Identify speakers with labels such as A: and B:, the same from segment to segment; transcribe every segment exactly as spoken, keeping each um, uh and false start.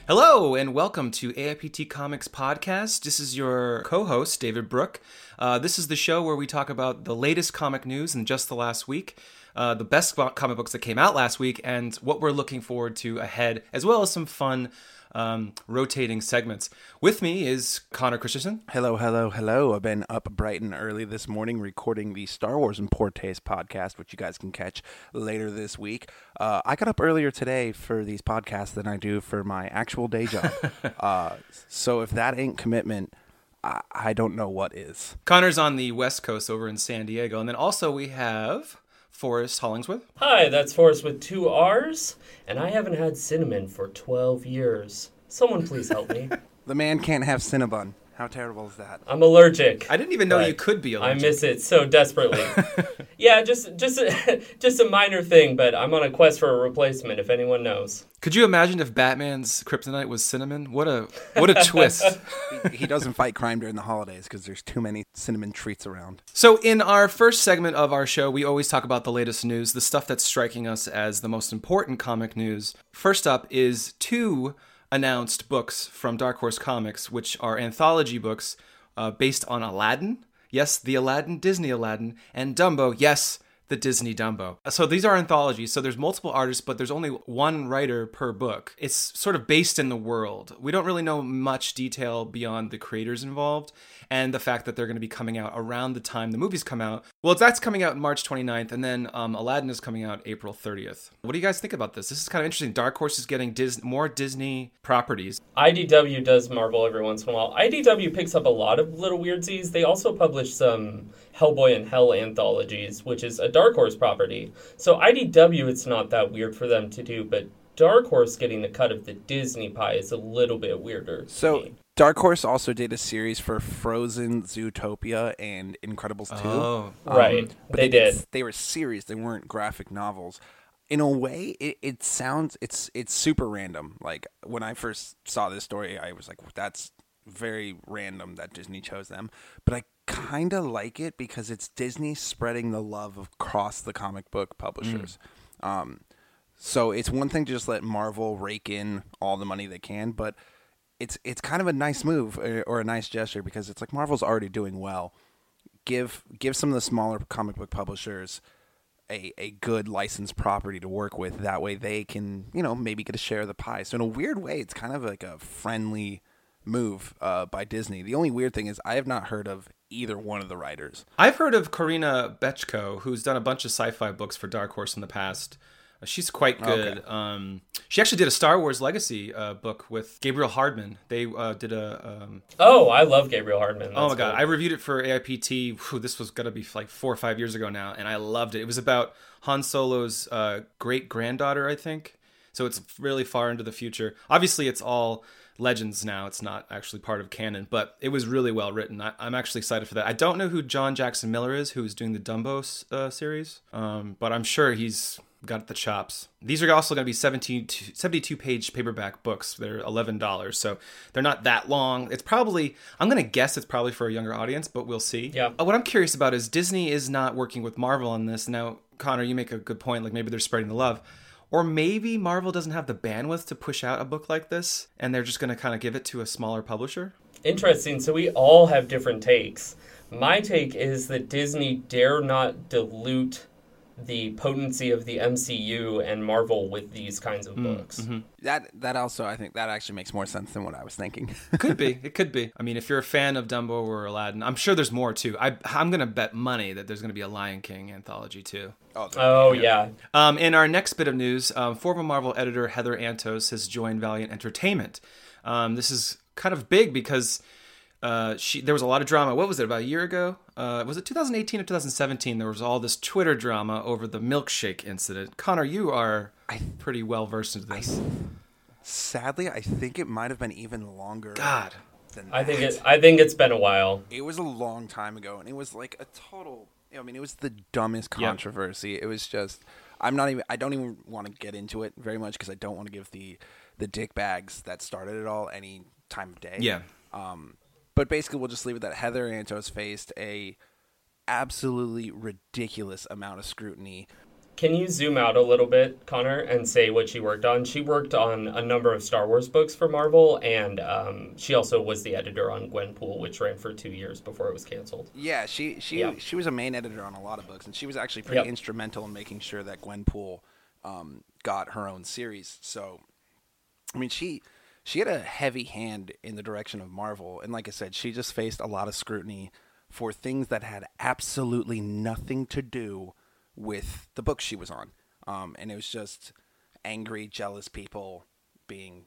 A: Hello, and welcome to A I P T Comics Podcast. This is your co-host, David Brooke. Uh, this is the show where we talk about the latest comic news in just the last week, uh, the best comic books that came out last week, and what we're looking forward to ahead, as well as some fun um, rotating segments. With me is Connor Christensen.
B: Hello, hello, hello. I've been up bright and early this morning recording the Star Wars in Poor Taste podcast, which you guys can catch later this week. Uh, I got up earlier today for these podcasts than I do for my actual day job. uh, so if that ain't commitment, I, I don't know what is.
A: Connor's on the West Coast over in San Diego. And then also we have Forrest Hollingsworth.
C: Hi, that's Forrest with two R's, and I haven't had cinnamon for twelve years. Someone please help me.
B: The man can't have Cinnabon. How terrible is that?
C: I'm allergic.
A: I didn't even know you could be allergic.
C: I miss it so desperately. yeah, just just a, just a minor thing, but I'm on a quest for a replacement, if anyone knows.
A: Could you imagine if Batman's kryptonite was cinnamon? What a what a twist.
B: he, he doesn't fight crime during the holidays because there's too many cinnamon treats around.
A: So in our first segment of our show, we always talk about the latest news, the stuff that's striking us as the most important comic news. First up is two announced books from Dark Horse Comics, which are anthology books uh, based on Aladdin. Yes, the Aladdin, Disney Aladdin, and Dumbo. Yes, the Disney Dumbo. So these are anthologies. So there's multiple artists, but there's only one writer per book. It's sort of based in the world. We don't really know much detail beyond the creators involved and the fact that they're going to be coming out around the time the movies come out. Well, that's coming out March twenty-ninth, and then um, Aladdin is coming out April thirtieth. What do you guys think about this? This is kind of interesting. Dark Horse is getting Dis- more Disney properties.
C: I D W does Marvel every once in a while. I D W picks up a lot of little weirdsies. They also publish some Hellboy and Hell anthologies, which is a Dark Horse property. So I D W, it's not that weird for them to do, but Dark Horse getting the cut of the Disney pie is a little bit weirder.
B: So Dark Horse also did a series for Frozen, Zootopia, and Incredibles two.
A: Oh,
C: um, right.
B: But
C: they,
B: they
C: did.
B: They were series. They weren't graphic novels. In a way, it, it sounds it's it's super random. Like when I first saw this story, I was like, that's very random that Disney chose them. But I kind of like it because it's Disney spreading the love across the comic book publishers. Mm. Um, so it's one thing to just let Marvel rake in all the money they can, but it's it's kind of a nice move or, or a nice gesture because it's like Marvel's already doing well. Give give some of the smaller comic book publishers a, a good licensed property to work with. That way they can, you know, maybe get a share of the pie. So in a weird way, it's kind of like a friendly move uh, by Disney. The only weird thing is I have not heard of either one of the writers.
A: I've heard of Karina Bechko, who's done a bunch of sci-fi books for Dark Horse in the past. Uh, she's quite good. Okay. Um, she actually did a Star Wars Legacy uh, book with Gabriel Hardman. They uh, did a... Um...
C: Oh, I love Gabriel Hardman. That's
A: oh my God.
C: cool.
A: I reviewed it for A I P T. Whew, this was going to be like four or five years ago now, and I loved it. It was about Han Solo's uh, great-granddaughter, I think. So it's really far into the future. Obviously, it's all legends now. It's not actually part of canon, but it was really well written. I, I'm actually excited for that. I don't know who John Jackson Miller is, who's doing the Dumbo uh, series, um, but I'm sure he's got the chops. These are also going to be seventeen, seventy-two page paperback books. They're eleven dollars, so they're not that long. It's probably, I'm going to guess it's probably for a younger audience, but we'll see.
C: Yeah.
A: Uh, what I'm curious about is Disney is not working with Marvel on this. Now, Connor, you make a good point. Like maybe they're spreading the love. Or maybe Marvel doesn't have the bandwidth to push out a book like this, and they're just going to kind of give it to a smaller publisher.
C: Interesting. So we all have different takes. My take is that Disney dare not dilute the potency of the M C U and Marvel with these kinds of books.
A: Mm-hmm.
B: That that also, I think, that actually makes more sense than what I was thinking.
A: Could be. It could be. I mean, if you're a fan of Dumbo or Aladdin, I'm sure there's more, too. I, I'm going to bet money that there's going to be a Lion King anthology, too.
C: Oh, oh yeah.
A: Um, in our next bit of news, um, former Marvel editor Heather Antos has joined Valiant Entertainment. Um, this is kind of big because uh, she there was a lot of drama. What was it, about a year ago? Uh, was it two thousand eighteen or two thousand seventeen? There was all this Twitter drama over the milkshake incident. Connor, you are pretty well versed into this.
B: I, sadly, I think it might have been even longer.
A: God.
B: Than
C: I think
B: that.
C: it. I think it's been a while.
B: It was a long time ago, and it was like a total. I mean, it was the dumbest controversy. Yep. It was just. I'm not even. I don't even want to get into it very much because I don't want to give the the dick bags that started it all any time of day.
A: Yeah.
B: Um. But basically, we'll just leave it that Heather Antos faced a absolutely ridiculous amount of scrutiny
C: Can you zoom out a little bit, Connor, and say what she worked on? She worked on a number of Star Wars books for Marvel, and um, she also was the editor on Gwenpool, which ran for two years before it was canceled.
B: Yeah, she she
C: Yeah.
B: she was a main editor on a lot of books, and she was actually pretty
C: Yep.
B: instrumental in making sure that Gwenpool um, got her own series. So, I mean, she she had a heavy hand in the direction of Marvel, and like I said, she just faced a lot of scrutiny for things that had absolutely nothing to do with the books she was on. Um, and it was just angry, jealous people being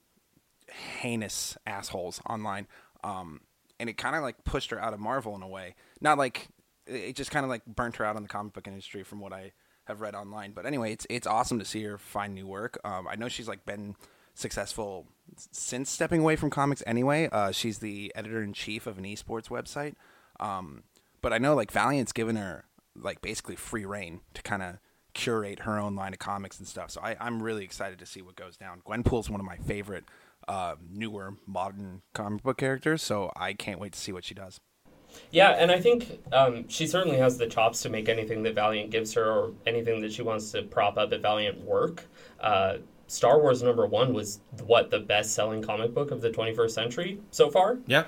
B: heinous assholes online. Um, and it kind of like pushed her out of Marvel in a way. Not like, it just kind of like burnt her out on the comic book industry from what I have read online. But anyway, it's it's awesome to see her find new work. Um, I know she's like been successful since stepping away from comics anyway. Uh, she's the editor-in-chief of an esports website. Um, but I know like Valiant's given her like basically free reign to kind of curate her own line of comics and stuff. So I, I'm really excited to see what goes down. Gwenpool's one of my favorite uh, newer modern comic book characters, so I can't wait to see what she does.
C: Yeah, and I think um, she certainly has the chops to make anything that Valiant gives her or anything that she wants to prop up at Valiant work. Uh, Star Wars number one was, what, the best-selling comic book of the twenty-first century so far?
A: Yeah.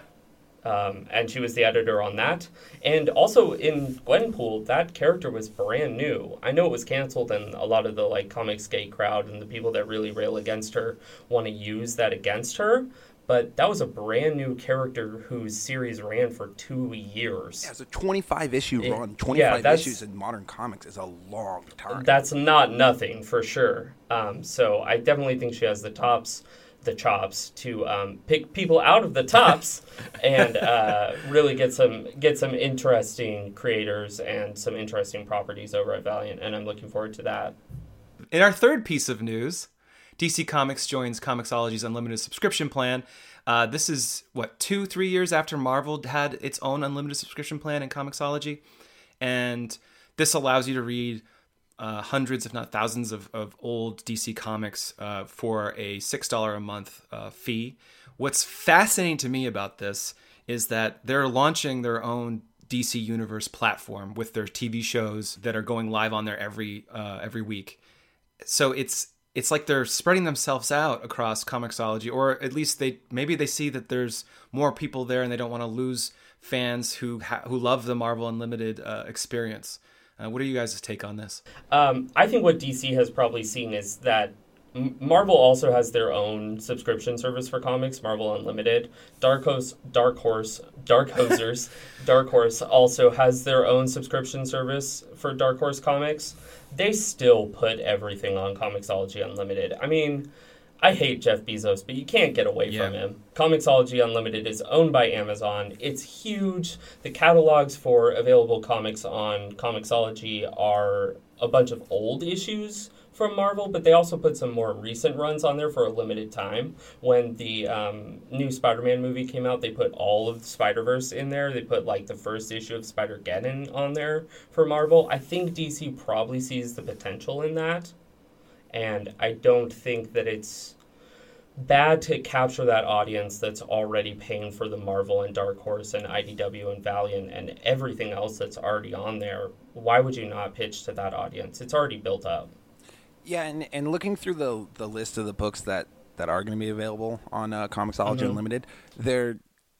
C: Um, and she was the editor on that. And also in Gwenpool, that character was brand new. I know it was canceled, and a lot of the like Comicsgate crowd and the people that really rail against her want to use that against her. But that was a brand new character whose series ran for two years.
B: Yeah, it's a twenty-five issue
C: It-
B: run. twenty-five
C: yeah,
B: issues in modern comics is a long time.
C: That's not nothing for sure. Um, so I definitely think she has the tops. the chops to um, pick people out of the tops and uh, really get some get some interesting creators and some interesting properties over at Valiant, and I'm looking forward to that.
A: In our third piece of news, D C Comics joins Comixology's unlimited subscription plan. Uh, this is, what, two, three years after Marvel had its own unlimited subscription plan in Comixology. And this allows you to read Uh, hundreds, if not thousands, of, of old D C comics uh, for a six dollars a month uh, fee. What's fascinating to me about this is that they're launching their own D C Universe platform with their T V shows that are going live on there every uh, every week. So it's it's like they're spreading themselves out across Comixology, or at least they maybe they see that there's more people there and they don't want to lose fans who ha- who love the Marvel Unlimited uh, experience. Uh, what are you guys' take on this?
C: Um, I think what D C has probably seen is that M- Marvel also has their own subscription service for comics, Marvel Unlimited. Dark Horse, Dark Horse, Dark Hosers, Dark Horse also has their own subscription service for Dark Horse Comics. They still put everything on Comixology Unlimited. I mean, I hate Jeff Bezos, but you can't get away
A: Yeah.
C: from him. Comixology Unlimited is owned by Amazon. It's huge. The catalogs for available comics on Comixology are a bunch of old issues from Marvel, but they also put some more recent runs on there for a limited time. When the um, new Spider-Man movie came out, they put all of the Spider-Verse in there. They put like the first issue of Spider-Geddon on there for Marvel. I think D C probably sees the potential in that. And I don't think that it's bad to capture that audience that's already paying for the Marvel and Dark Horse and I D W and Valiant and everything else that's already on there. Why would you not pitch to that audience? It's already built up.
B: Yeah, and, and looking through the the list of the books that, that are going to be available on uh, Comixology
C: Mhm.
B: Unlimited, they're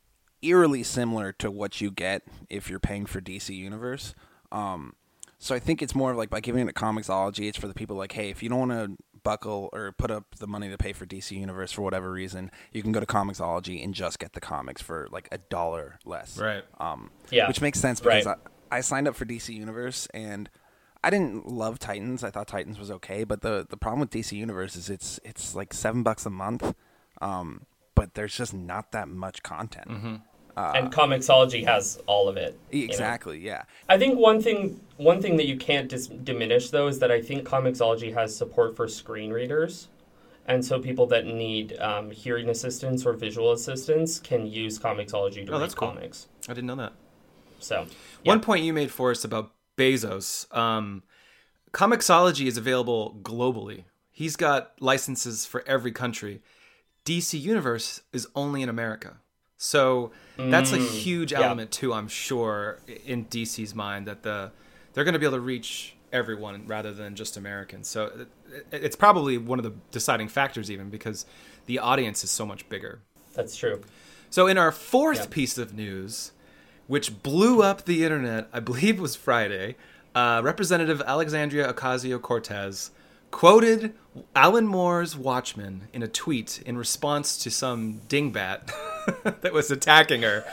B: eerily similar to what you get if you're paying for D C Universe. Um, so I think it's more of like by giving it to Comixology, it's for the people like, hey, if you don't want to buckle or put up the money to pay for D C Universe for whatever reason, you can go to Comixology and just get the comics for like a dollar less.
A: Right.
B: Um,
C: Yeah.
B: Which makes sense because
C: Right.
B: I, I signed up for D C Universe and I didn't love Titans. I thought Titans was okay, but the, the problem with D C Universe is it's it's like seven bucks a month, um, but there's just not that much content.
A: Mm-hmm.
B: Uh,
C: and Comixology has all of it. you know?
B: exactly, yeah.
C: I think one thing one thing that you can't dis- diminish, though, is that I think Comixology has support for screen readers. And so people that need um, hearing assistance or visual assistance can use Comixology to
A: Oh,
C: read
A: that's cool.
C: comics.
A: I didn't know that.
C: So, yeah.
A: One point you made for us about Bezos. Um, Comixology is available globally. He's got licenses for every country. D C Universe is only in America. So that's a huge
C: yeah.
A: element too, I'm sure, in D C's mind, that the they're going to be able to reach everyone rather than just Americans. So it, it's probably one of the deciding factors even because the audience is so much bigger.
C: That's true.
A: So in our fourth
C: Yeah.
A: piece of news, which blew up the internet, I believe it was Friday, uh, Representative Alexandria Ocasio-Cortez quoted Alan Moore's Watchmen in a tweet in response to some dingbat that was attacking her.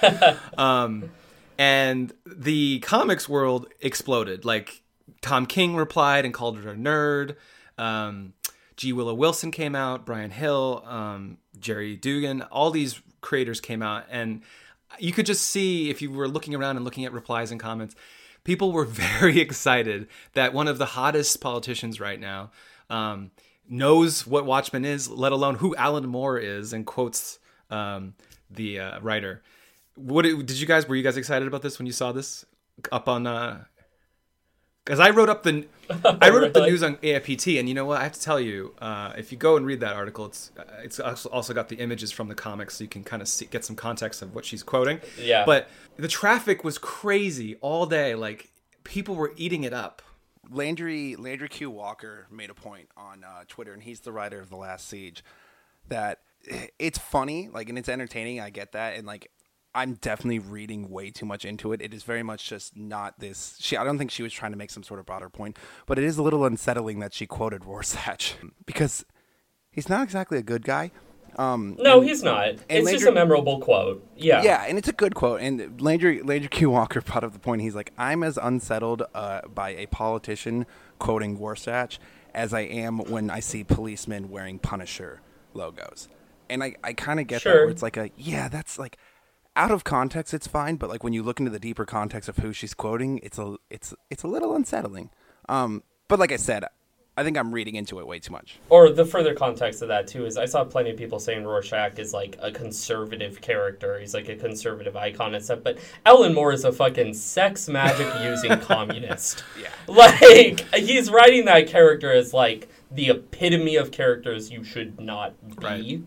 A: um, and the comics world exploded. Like, Tom King replied and called her a nerd. Um, G. Willow Wilson came out, Brian Hill, um, Jerry Dugan, all these creators came out. And you could just see, if you were looking around and looking at replies and comments, people were very excited that one of the hottest politicians right now um, knows what Watchmen is, let alone who Alan Moore is, and quotes um, the uh, writer. What did you guys? Were you guys excited about this when you saw this up on? Because uh, I wrote up the I wrote up the
C: Really?
A: news on A I P T, and you know what? I have to tell you, uh, if you go and read that article, it's it's also got the images from the comics, so you can kind of see, get some context of what she's quoting.
C: Yeah.
A: But the traffic was crazy all day. Like, people were eating it up.
B: Landry Landry Q. Walker made a point on uh, Twitter, and he's the writer of The Last Siege, that it's funny, like, and it's entertaining. I get that, and like, I'm definitely reading way too much into it. It is very much just not this. She, I don't think she was trying to make some sort of broader point, but it is a little unsettling that she quoted Rorschach because he's not exactly a good guy. Um,
C: No,
B: and-
C: he's not. It's
B: Landry-
C: just a memorable quote. Yeah.
B: Yeah, and it's a good quote. And Landry Landry Q. Walker brought up the point. He's like, I'm as unsettled uh, by a politician quoting Rorschach as I am when I see policemen wearing Punisher logos. And I, I kind of get that,
C: Sure.
B: where it's like a, yeah, that's like, out of context, it's fine. But like when you look into the deeper context of who she's quoting, it's a it's it's a little unsettling. Um, but like I said, I think I'm reading into it way too much.
C: Or the further context of that, too, is I saw plenty of people saying Rorschach is, like, a conservative character. He's, like, a conservative icon and stuff. But Alan Moore is a fucking sex magic-using communist.
B: Yeah.
C: Like, he's writing that character as, like, the epitome of characters you should not be.
A: Right.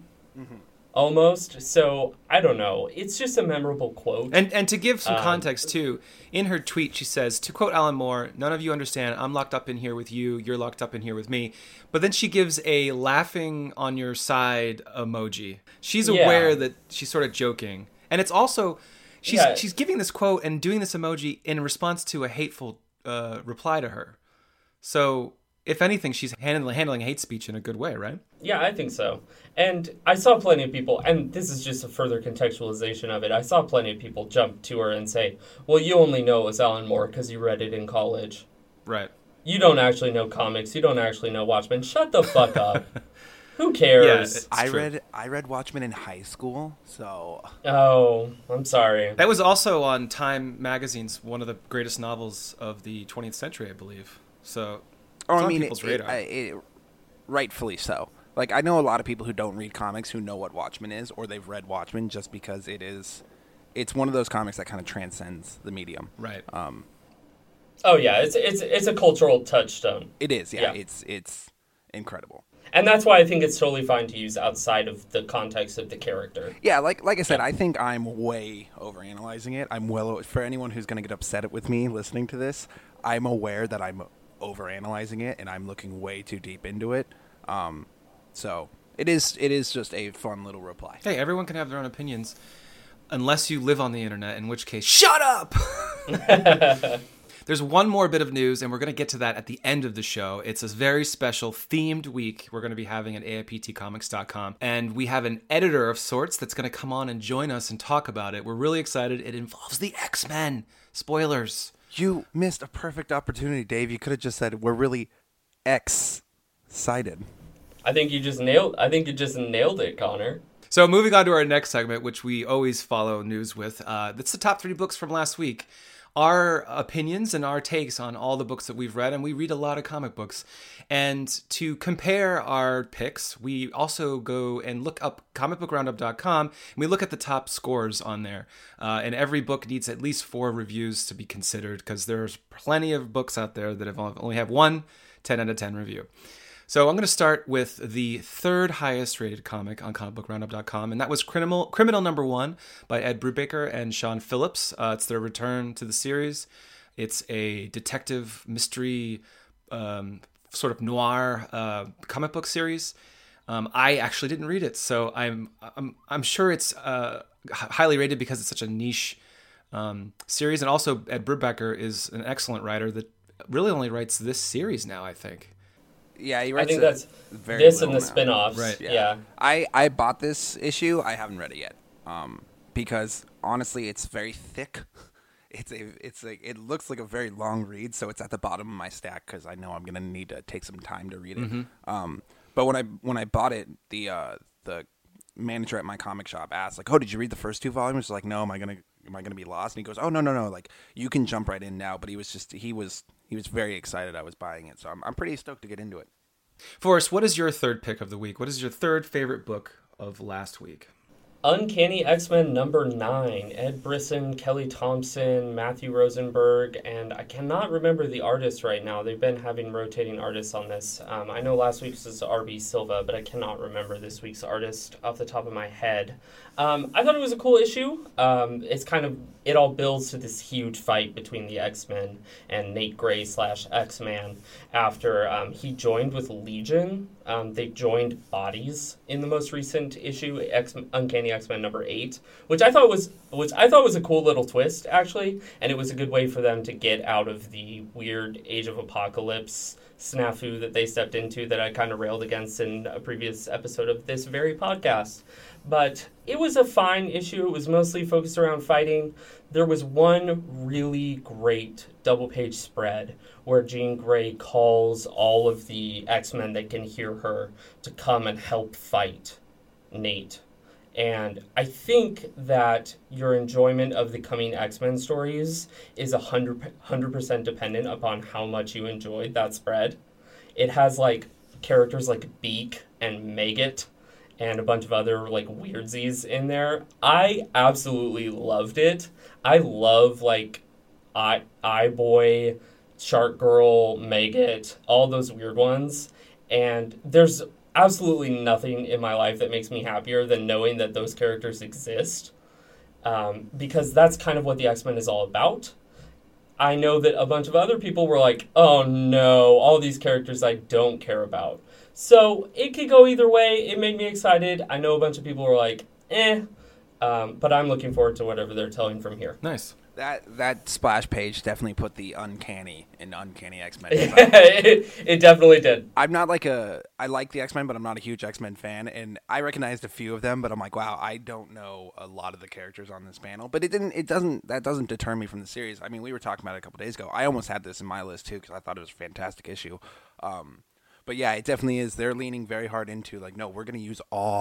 C: Almost. So, I don't know. It's just a memorable quote.
A: And and to give some
C: Um,
A: context too, in her tweet she says, to quote Alan Moore, "None of you understand. I'm locked up in here with you. You're locked up in here with me." But then she gives a laughing on your side emoji. She's
C: Yeah.
A: aware that she's sort of joking, and it's also she's
C: Yeah.
A: she's giving this quote and doing this emoji in response to a hateful uh, reply to her. So if anything, she's handling handling hate speech in a good way, right?
C: Yeah, I think so. And I saw plenty of people, and this is just a further contextualization of it, I saw plenty of people jump to her and say, well, you only know it was Alan Moore because you read it in college.
A: Right.
C: You don't actually know comics. You don't actually know Watchmen. Shut the fuck up. Who
A: Yeah,
C: cares?
A: it's
B: I
A: true.
B: read I read Watchmen in high school, so
C: Oh, I'm sorry.
A: That was also on Time Magazine's one of the greatest novels of the twentieth century, I believe. So
B: Oh,
A: it's
B: I
A: on
B: mean,
A: people's
B: it,
A: radar.
B: It, it, rightfully so. Like, I know a lot of people who don't read comics who know what Watchmen is, or they've read Watchmen just because it is, it's one of those comics that kind of transcends the medium.
A: right.
B: Um,
C: Oh, yeah, it's it's it's a cultural touchstone.
B: it is, yeah,
C: Yeah.
B: It's it's incredible.
C: And that's why I think it's totally fine to use outside of the context of the character.
B: Yeah, like like I said, I think I'm way overanalyzing it. I'm well for anyone who's going to get upset with me listening to this. I'm aware that I'm overanalyzing it, and I'm looking way too deep into it. Um, so it is it is just a fun little reply.
A: Hey, everyone can have their own opinions, unless you live on the internet, in which case, shut up! There's one more bit of news, and we're going to get to that at the end of the show. It's a very special themed week we're going to be having at A I P T comics dot com, and we have an editor of sorts that's going to come on and join us and talk about it. We're really excited. It involves the X-Men. Spoilers.
B: You missed a perfect opportunity, Dave. You could have just said we're really excited.
C: I think you just nailed I think you just nailed it, Connor.
A: So moving on to our next segment, which we always follow news with. Uh, that's the top three books from last week. Our opinions and our takes on all the books that we've read, and we read a lot of comic books. And to compare our picks, we also go and look up comic book roundup dot com, and we look at the top scores on there. Uh, and every book needs at least four reviews to be considered, because there's plenty of books out there that have only have one ten out of ten review. So I'm going to start with the third highest rated comic on comic book roundup dot com, and that was Criminal Criminal Number One by Ed Brubaker and Sean Phillips. Uh, it's their return to the series. It's a detective mystery, um, sort of noir uh, comic book series. Um, I actually didn't read it, so I'm I'm I'm sure it's uh, highly rated because it's such a niche um, series. And also, Ed Brubaker is an excellent writer that really only writes this series now, I think.
B: Yeah, he
C: I
B: writes
C: think
B: a
C: that's
B: very
C: this and the
B: little now.
C: spin-offs.
A: Right.
C: Yeah.
B: Yeah. I, I bought this issue. I haven't read it yet. Um, because honestly, it's very thick. It's a it's like it looks like a very long read, so it's at the bottom of my stack because I know I'm gonna need to take some time to read it.
A: Mm-hmm.
B: Um, but when I when I bought it, the uh, the manager at my comic shop asked like, "Oh, did you read the first two volumes?" I was like, "No, am I gonna am I gonna be lost?" And he goes, "Oh, no, no, no, like you can jump right in now." But he was just he was he was very excited I was buying it, so I'm I'm pretty stoked to get into it.
A: Forrest, what is your third pick of the week? What is your third favorite book of last week?
C: Uncanny X-Men number nine. Ed Brisson, Kelly Thompson, Matthew Rosenberg, and I cannot remember the artist right now. They've been having rotating artists on this. Um, I know last week's was R B Silva, but I cannot remember this week's artist off the top of my head. Um, I thought it was a cool issue. Um, it's kind of, it all builds to this huge fight between the X-Men and Nate Gray slash X-Man after um, he joined with Legion. Um, they joined Bodies in the most recent issue, X- Uncanny X-Men number eight, which I thought was which I thought was a cool little twist, actually, and it was a good way for them to get out of the weird Age of Apocalypse snafu that they stepped into that I kind of railed against in a previous episode of this very podcast. But it was a fine issue. It was mostly focused around fighting. There was one really great double-page spread where Jean Grey calls all of the X-Men that can hear her to come and help fight Nate. And I think that your enjoyment of the coming X-Men stories is one hundred percent dependent upon how much you enjoyed that spread. It has, like, characters like Beak and Maggot and a bunch of other, like, weirdsies in there. I absolutely loved it. I love, like, Eye, Eye Boy, Shark Girl, Maggot, all those weird ones. And there's absolutely nothing in my life that makes me happier than knowing that those characters exist. Um, because that's kind of what the X-Men is all about. I know that a bunch of other people were like, oh no, all these characters I don't care about. So it could go either way. It made me excited. I know a bunch of people were like, eh. Um, but I'm looking forward to whatever they're telling from here.
A: Nice.
B: That that splash page definitely put the uncanny in Uncanny X-Men.
C: it, it definitely did.
B: I'm not like a I like the X-Men, but I'm not a huge X-Men fan, and I recognized a few of them, but I'm like, wow, I don't know a lot of the characters on this panel. But it didn't it doesn't that doesn't deter me from the series. I mean, we were talking about it a couple days ago. I almost had this in my list too because I thought it was a fantastic issue. Um, but yeah, it definitely is. They're leaning very hard into like, no, we're going to use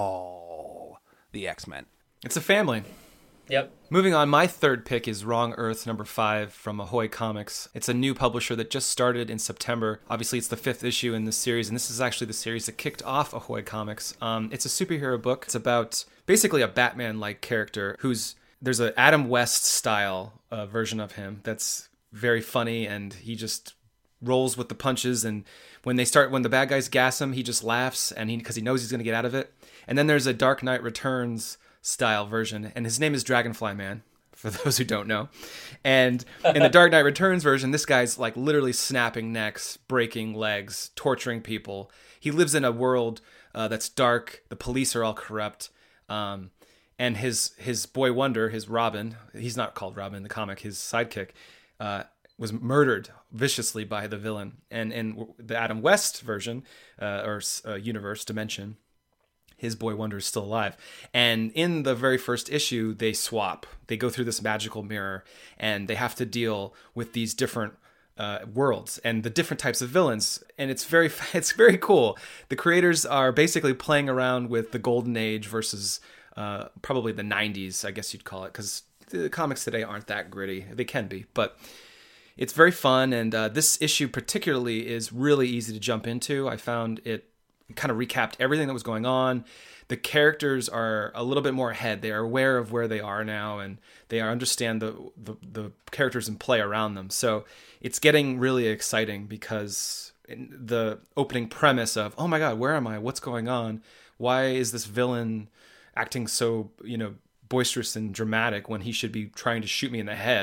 B: all the X-Men.
A: It's a family.
C: Yep.
A: Moving on, my third pick is Wrong Earth number five from Ahoy Comics. It's a new publisher that just started in September. Obviously, it's the fifth issue in this series, and this is actually the series that kicked off Ahoy Comics. Um, it's a superhero book. It's about basically a Batman-like character who's there's an Adam West style uh, version of him that's very funny, and he just rolls with the punches. And when they start, when the bad guys gas him, he just laughs, and he because he knows he's going to get out of it. And then there's a Dark Knight Returns style version, and his name is Dragonfly Man, for those who don't know. And in the Dark Knight Returns version, this guy's like literally snapping necks, breaking legs, torturing people. He lives in a world uh, that's dark. The police are all corrupt. Um, and his his boy wonder, his Robin, he's not called Robin in the comic, his sidekick, uh, was murdered viciously by the villain. And in the Adam West version, uh, or uh, universe, dimension, his boy wonder is still alive. And in the very first issue, they swap. They go through this magical mirror, and they have to deal with these different uh, worlds and the different types of villains. And it's very, it's very cool. The creators are basically playing around with the golden age versus uh, probably the nineties, I guess you'd call it, because the comics today aren't that gritty. They can be, but it's very fun. And uh, this issue particularly is really easy to jump into. I found it kind of recapped everything that was going on. The characters are a little bit more ahead. They are aware of where they are now, and they are understand the, the the characters and play around them. So it's getting really exciting because the opening premise of, oh my God, where am I? What's going on? Why is this villain acting so, you know, boisterous and dramatic when he should be trying to shoot me in the head?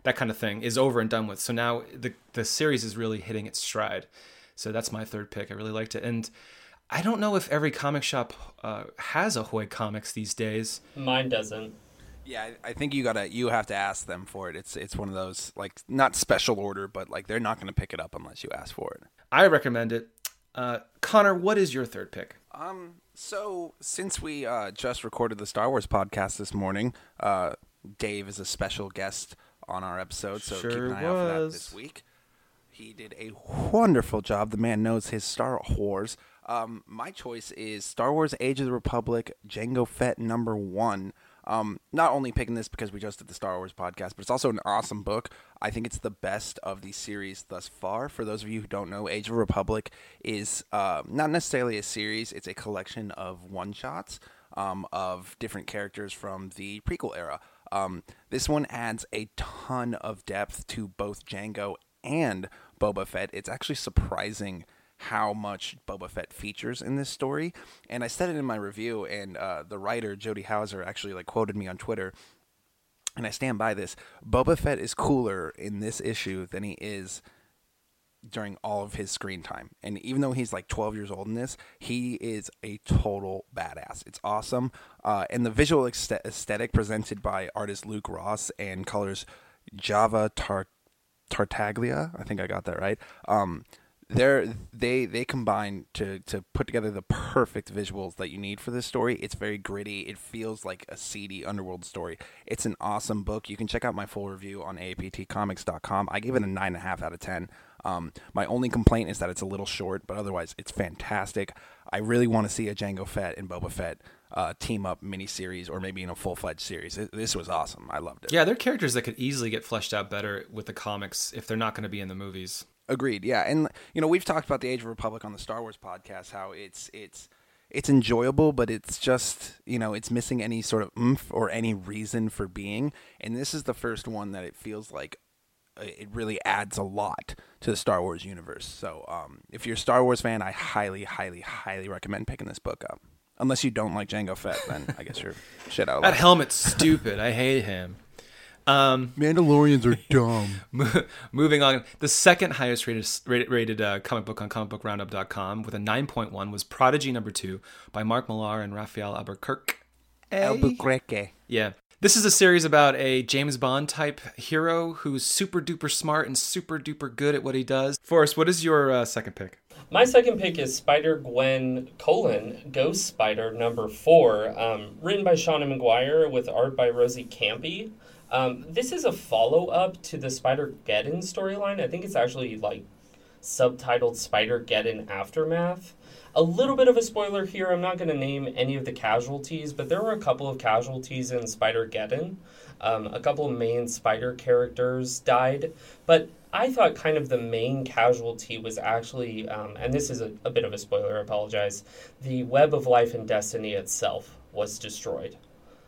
A: that kind of thing is over and done with. So now the the series is really hitting its stride. So that's my third pick. I really liked it. And I don't know if every comic shop uh, has Ahoy Comics these days.
C: Mine doesn't.
B: Yeah, I, I think you gotta you have to ask them for it. It's it's one of those, like, not special order, but like they're not gonna pick it up unless you ask for it.
A: I recommend it. Uh, Connor, what is your third pick?
B: Um, so since we uh, just recorded the Star Wars podcast this morning, uh, Dave is a special guest on our episode, so
A: Sure
B: keep an eye out for that
A: was.
B: this week. He did a wonderful job. The man knows his Star Wars. Um, my choice is Star Wars Age of the Republic, Jango Fett number one. Um, not only picking this because we just did the Star Wars podcast, but it's also an awesome book. I think it's the best of the series thus far. For those of you who don't know, Age of the Republic is uh, not necessarily a series. It's a collection of one-shots um, of different characters from the prequel era. Um, this one adds a ton of depth to both Jango and Boba Fett. It's actually surprising how much Boba Fett features in this story. And I said it in my review, and uh, the writer, Jody Hauser, actually like quoted me on Twitter, and I stand by this. Boba Fett is cooler in this issue than he is during all of his screen time. And even though he's like twelve years old in this, he is a total badass. It's awesome. Uh, and the visual aesthetic presented by artist Luke Ross and colors Java Tar- Tartaglia, I think I got that right, um, They're, they they combine to, to put together the perfect visuals that you need for this story. It's very gritty. It feels like a seedy underworld story. It's an awesome book. You can check out my full review on A P T comics dot com. I give it a nine point five out of ten. Um, my only complaint is that it's a little short, but otherwise it's fantastic. I really want to see a Jango Fett and Boba Fett uh, team-up miniseries, or maybe in a full-fledged series. It, this was awesome. I loved it.
A: Yeah, they're characters that could easily get fleshed out better with the comics if they're not going to be in the movies.
B: Agreed. Yeah, and you know we've talked about the Age of Republic on the Star Wars podcast. How it's it's it's enjoyable, but it's just you know it's missing any sort of oomph or any reason for being. And this is the first one that it feels like it really adds a lot to the Star Wars universe. So um, if you're a Star Wars fan, I highly, highly, highly recommend picking this book up. Unless you don't like Jango Fett, then I guess you're shit out of luck.
A: That helmet's stupid. I hate him. Um,
B: Mandalorians are dumb.
A: Moving on, the second highest rated rated, rated uh, comic book on comic book roundup dot com with a nine point one was Prodigy number two by Mark Millar and Raphael Albuquerque.
B: Albuquerque.
A: Yeah. This is a series about a James Bond type hero who's super duper smart and super duper good at what he does. Forrest, what is your uh, second pick?
C: My second pick is Spider-Gwen colon Ghost Spider number four, um, written by Shauna Maguire with art by Rosie Campy. Um, this is a follow-up to the Spider-Geddon storyline. I think it's actually like subtitled Spider-Geddon Aftermath. A little bit of a spoiler here. I'm not going to name any of the casualties, but there were a couple of casualties in Spider-Geddon. Um, a couple of main spider characters died, but I thought kind of the main casualty was actually, um, and this is a, a bit of a spoiler, I apologize, the Web of Life and Destiny itself was destroyed.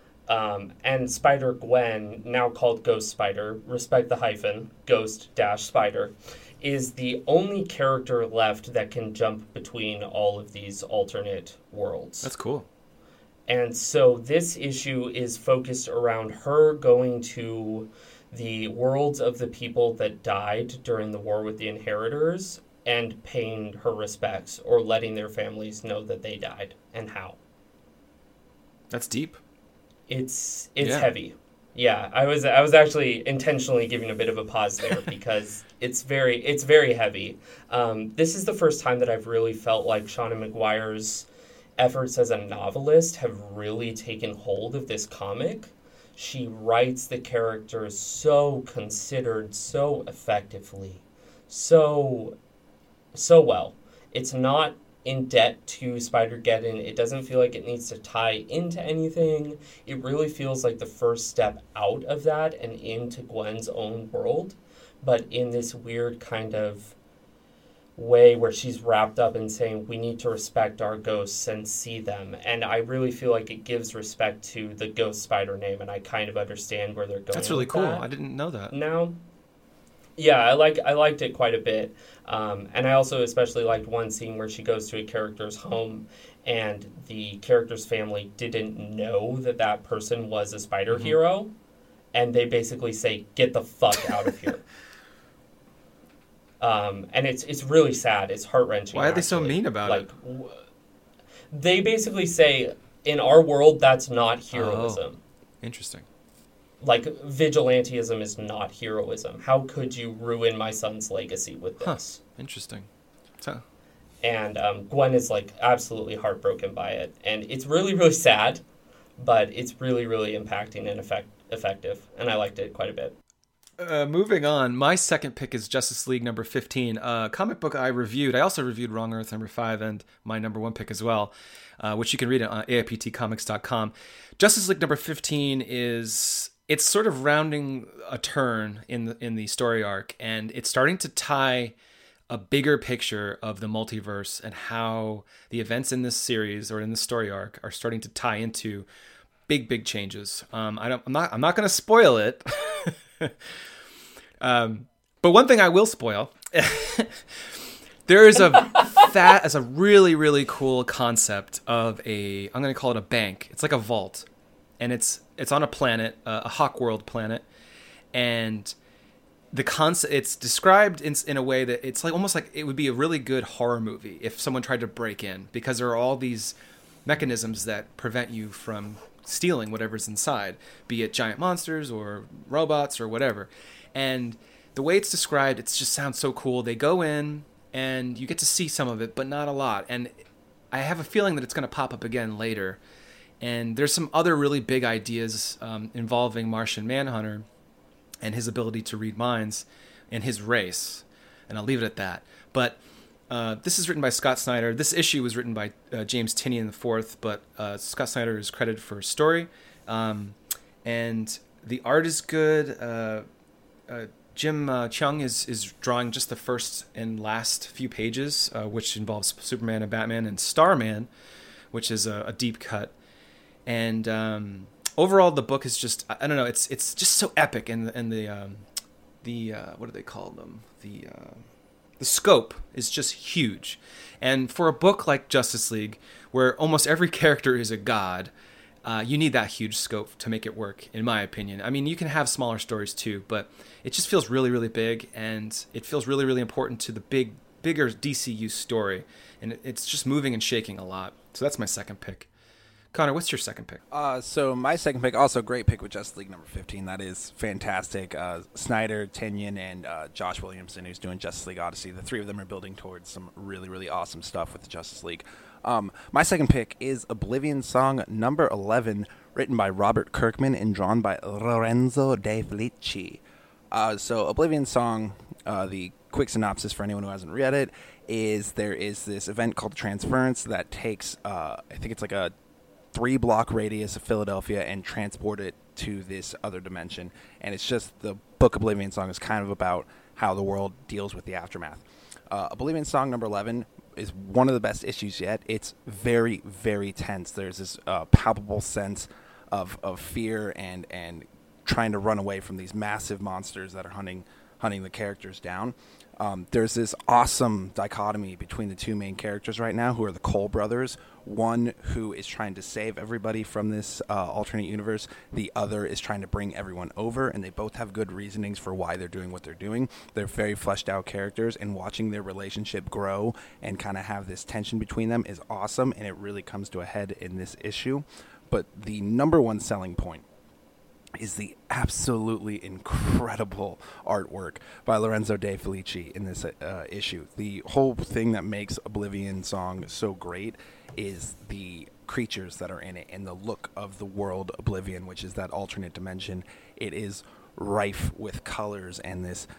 C: Um, and Spider-Gwen, now called Ghost Spider, respect the hyphen, Ghost dash Spider, is the only character left that can jump between all of these alternate worlds.
A: That's cool.
C: And so this issue is focused around her going to the worlds of the people that died during the war with the Inheritors and paying her respects or letting their families know that they died and how.
A: That's deep.
C: It's it's
A: yeah.
C: heavy. Yeah, I was I was actually intentionally giving a bit of a pause there because it's very it's very heavy. Um, this is the first time that I've really felt like Shauna Maguire's efforts as a novelist have really taken hold of this comic. She writes the characters so considered, so effectively, so so well. It's not in debt to Spider-Geddon. It doesn't feel like it needs to tie into anything. It really feels like the first step out of that and into Gwen's own world, but in this weird kind of way where she's wrapped up in saying we need to respect our ghosts and see them. And I really feel like it gives respect to the Ghost Spider name, and I kind of understand where they're going.
A: That's really
C: with
A: cool.
C: that.
A: I didn't know that.
C: Now, yeah, I like I liked it quite a bit. Um, and I also especially liked one scene where she goes to a character's home and the character's family didn't know that that person was a spider mm-hmm. hero. and they basically say, "Get the fuck out of here." Um, and it's it's really sad. It's heart-wrenching.
A: Why are they so
C: actually.
A: mean about
C: like,
A: it?
C: W- they basically say, in our world, that's not heroism.
A: Oh, interesting.
C: Like, vigilantism is not heroism. How could you ruin my son's legacy with this?
A: Huh. Interesting. So.
C: And um, Gwen is, like, absolutely heartbroken by it. And it's really, really sad, but it's really, really impacting and effect- effective. And I liked it quite a bit.
A: Uh, moving on, my second pick is Justice League number fifteen, a comic book I reviewed. I also reviewed Wrong Earth number five and my number one pick as well, uh, which you can read on A I P T comics dot com. Justice League number fifteen is, it's sort of rounding a turn in the, in the story arc, and it's starting to tie a bigger picture of the multiverse and how the events in this series or in the story arc are starting to tie into big, big changes. Um, I don't, I'm not, I'm not going to spoil it. um, but one thing I will spoil, there is a fat, as a really, really cool concept of a, I'm going to call it a bank. It's like a vault, and it's, it's on a planet, uh, a Hawkworld planet. And the concept, it's described in, in a way that it's like, almost like it would be a really good horror movie if someone tried to break in, because there are all these mechanisms that prevent you from stealing whatever's inside, be it giant monsters or robots or whatever. And the way it's described, it just sounds so cool. They go in and you get to see some of it, but not a lot. And I have a feeling that it's going to pop up again later. And there's some other really big ideas um, involving Martian Manhunter and his ability to read minds and his race. And I'll leave it at that. But Uh, this is written by Scott Snyder. This issue was written by uh, James Tynion the fourth, but uh, Scott Snyder is credited for story. Um, and the art is good. Uh, uh, Jim uh, Chung is, is drawing just the first and last few pages, uh, which involves Superman and Batman and Starman, which is a, a deep cut. And um, overall, the book is just, I, I don't know, it's it's just so epic. And, and the, um, the uh, what do they call them? The... Uh, The scope is just huge. And for a book like Justice League, where almost every character is a god, uh, you need that huge scope to make it work, in my opinion. I mean, you can have smaller stories too, but it just feels really, really big, and it feels really, really important to the big, bigger D C U story. And it's just moving and shaking a lot. So that's my second pick. Connor, what's your second pick?
B: Uh, so my second pick, also a great pick with Justice League number fifteen. That is fantastic. Uh, Snyder, Tynion, and uh, Josh Williamson, who's doing Justice League Odyssey. The three of them are building towards some really, really awesome stuff with the Justice League. Um, my second pick is Oblivion Song number eleven, written by Robert Kirkman and drawn by Lorenzo De Felici. Uh, so Oblivion Song, uh, the quick synopsis for anyone who hasn't read it, is there is this event called Transference that takes, uh, I think it's like a three block radius of Philadelphia and transport it to this other dimension. And it's just, the book Oblivion Song is kind of about how the world deals with the aftermath. Uh, Oblivion Song number eleven is one of the best issues yet. It's very, very tense. There's this uh, palpable sense of, of fear and, and trying to run away from these massive monsters that are hunting hunting the characters down. Um, there's this awesome dichotomy between the two main characters right now, who are the Cole brothers. One who is trying to save everybody from this uh, alternate universe. The other is trying to bring everyone over, and they both have good reasonings for why they're doing what they're doing. They're very fleshed out characters, and watching their relationship grow and kind of have this tension between them is awesome, and it really comes to a head in this issue. But the number one selling point is the absolutely incredible artwork by Lorenzo De Felici in this uh, issue. The whole thing that makes Oblivion Song so great is the creatures that are in it and the look of the world Oblivion, which is that alternate dimension. It is rife with colors and this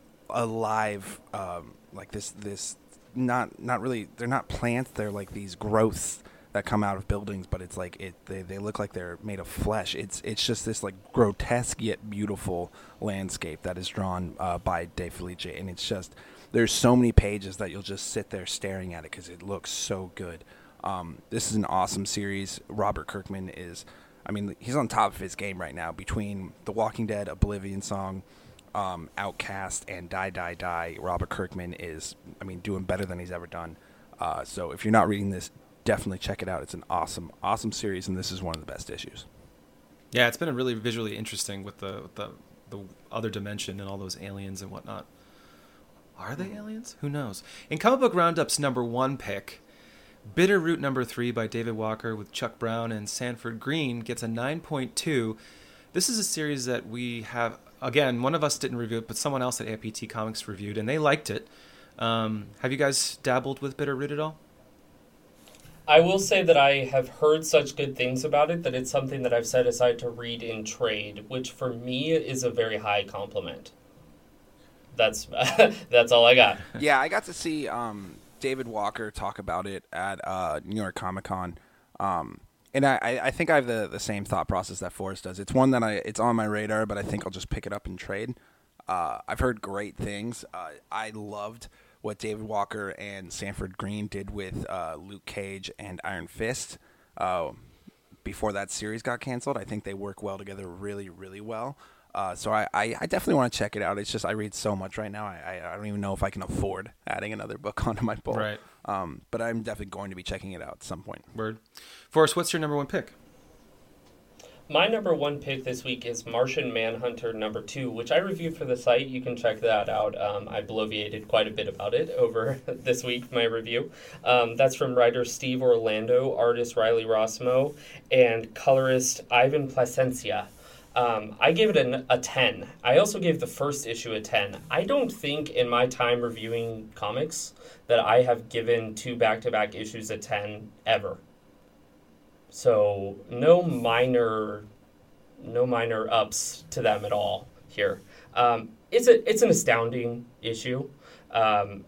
B: alive, um, like this, this not not really, they're not plants, they're like these growths that come out of buildings, but it's like it they, they look like they're made of flesh. It's it's just this like grotesque yet beautiful landscape that is drawn uh, by De Felici, and it's just, there's so many pages that you'll just sit there staring at it because it looks so good. Um, this is an awesome series. Robert Kirkman is, I mean, he's on top of his game right now between The Walking Dead, Oblivion Song, um, Outcast, and Die Die Die. Robert Kirkman is, I mean, doing better than he's ever done. Uh, so if you're not reading this, definitely check it out. It's an awesome, awesome series, and this is one of the best issues.
A: Yeah, it's been a really visually interesting with the with the the other dimension and all those aliens and whatnot. Are they aliens? Who knows? In Comic Book Roundup's number one pick, Bitterroot number three by David Walker with Chuck Brown and Sanford Green gets a nine point two. This is a series that we have, again, one of us didn't review it, but someone else at A P T Comics reviewed, and they liked it. Um, have you guys dabbled with Bitterroot at all?
C: I will say that I have heard such good things about it that it's something that I've set aside to read in trade, which for me is a very high compliment. That's that's all I got.
B: Yeah, I got to see um, David Walker talk about it at uh, New York Comic Con, um, and I, I think I have the, the same thought process that Forrest does. It's one that I it's on my radar, but I think I'll just pick it up and trade. Uh, I've heard great things. Uh, I loved what David Walker and Sanford Green did with uh, Luke Cage and Iron Fist uh, before that series got canceled. I think they work well together really, really well. Uh, so I, I, I definitely want to check it out. It's just I read so much right now. I, I, I don't even know if I can afford adding another book onto my bowl.
A: Right.
B: Um, but I'm definitely going to be checking it out at some point.
A: Word. Forrest, what's your number one pick?
C: My number one pick this week is Martian Manhunter number two, which I reviewed for the site. You can check that out. Um, I bloviated quite a bit about it over this week, my review. Um, that's from writer Steve Orlando, artist Riley Rossmo, and colorist Ivan Placencia. Um, I gave it an, a ten. I also gave the first issue a ten. I don't think in my time reviewing comics that I have given two back-to-back issues a ten ever. So no minor, no minor ups to them at all here. Um, it's a it's an astounding issue. Um,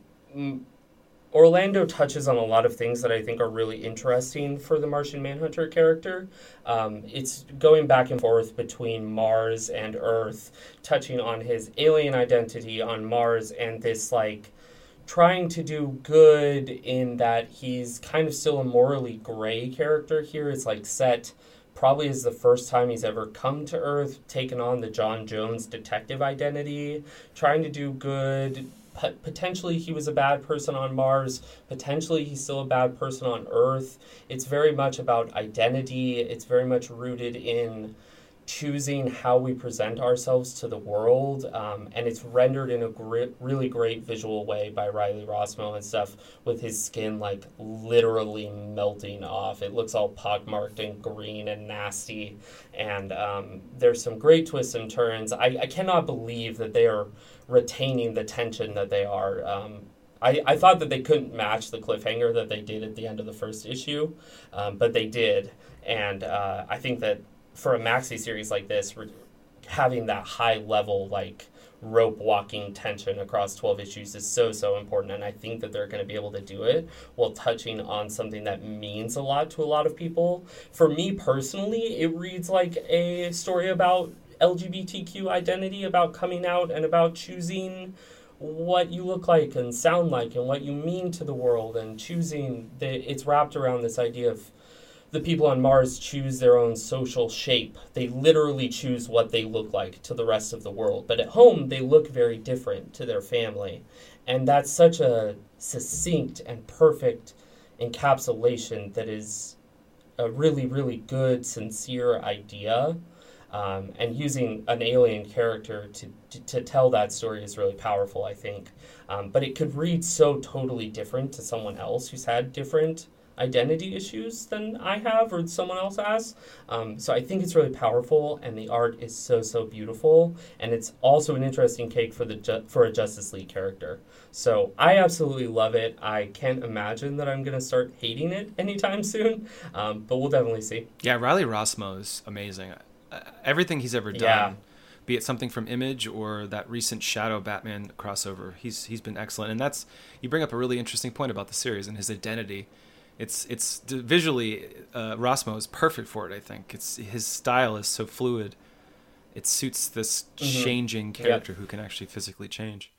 C: Orlando touches on a lot of things that I think are really interesting for the Martian Manhunter character. Um, it's going back and forth between Mars and Earth, touching on his alien identity on Mars and this like trying to do good in that he's kind of still a morally gray character here. It's like set probably is the first time he's ever come to Earth, taken on the John Jones detective identity, trying to do good. Potentially he was a bad person on Mars. Potentially he's still a bad person on Earth. It's very much about identity. It's very much rooted in choosing how we present ourselves to the world, um, and it's rendered in a gr- really great visual way by Riley Rossmo and stuff, with his skin like literally melting off. It looks all pockmarked and green and nasty, and um, there's some great twists and turns. I, I cannot believe that they are retaining the tension that they are. Um, I, I thought that they couldn't match the cliffhanger that they did at the end of the first issue, um, but they did, and uh, I think that for a maxi series like this, having that high level, like rope walking tension across twelve issues is so, so important. And I think that they're going to be able to do it while touching on something that means a lot to a lot of people. For me personally, it reads like a story about L G B T Q identity, about coming out and about choosing what you look like and sound like and what you mean to the world, and choosing the, it's wrapped around this idea of the people on Mars choose their own social shape. They literally choose what they look like to the rest of the world. But at home, they look very different to their family. And that's such a succinct and perfect encapsulation that is a really, really good, sincere idea. Um, and using an alien character to, to, to tell that story is really powerful, I think. Um, but it could read so totally different to someone else who's had different identity issues than I have or someone else has. Um, so I think it's really powerful, and the art is so, so beautiful. And it's also an interesting take for the ju- for a Justice League character. So I absolutely love it. I can't imagine that I'm going to start hating it anytime soon, um, but we'll definitely see.
A: Yeah, Riley Rossmo is amazing. Uh, everything he's ever done,
C: yeah.
A: be it something from Image or that recent Shadow Batman crossover, he's he's been excellent. And that's, you bring up a really interesting point about the series and his identity. It's it's visually, uh, Rossmo is perfect for it, I think. It's his style is so fluid. It suits this mm-hmm. changing character yep. who can actually physically change.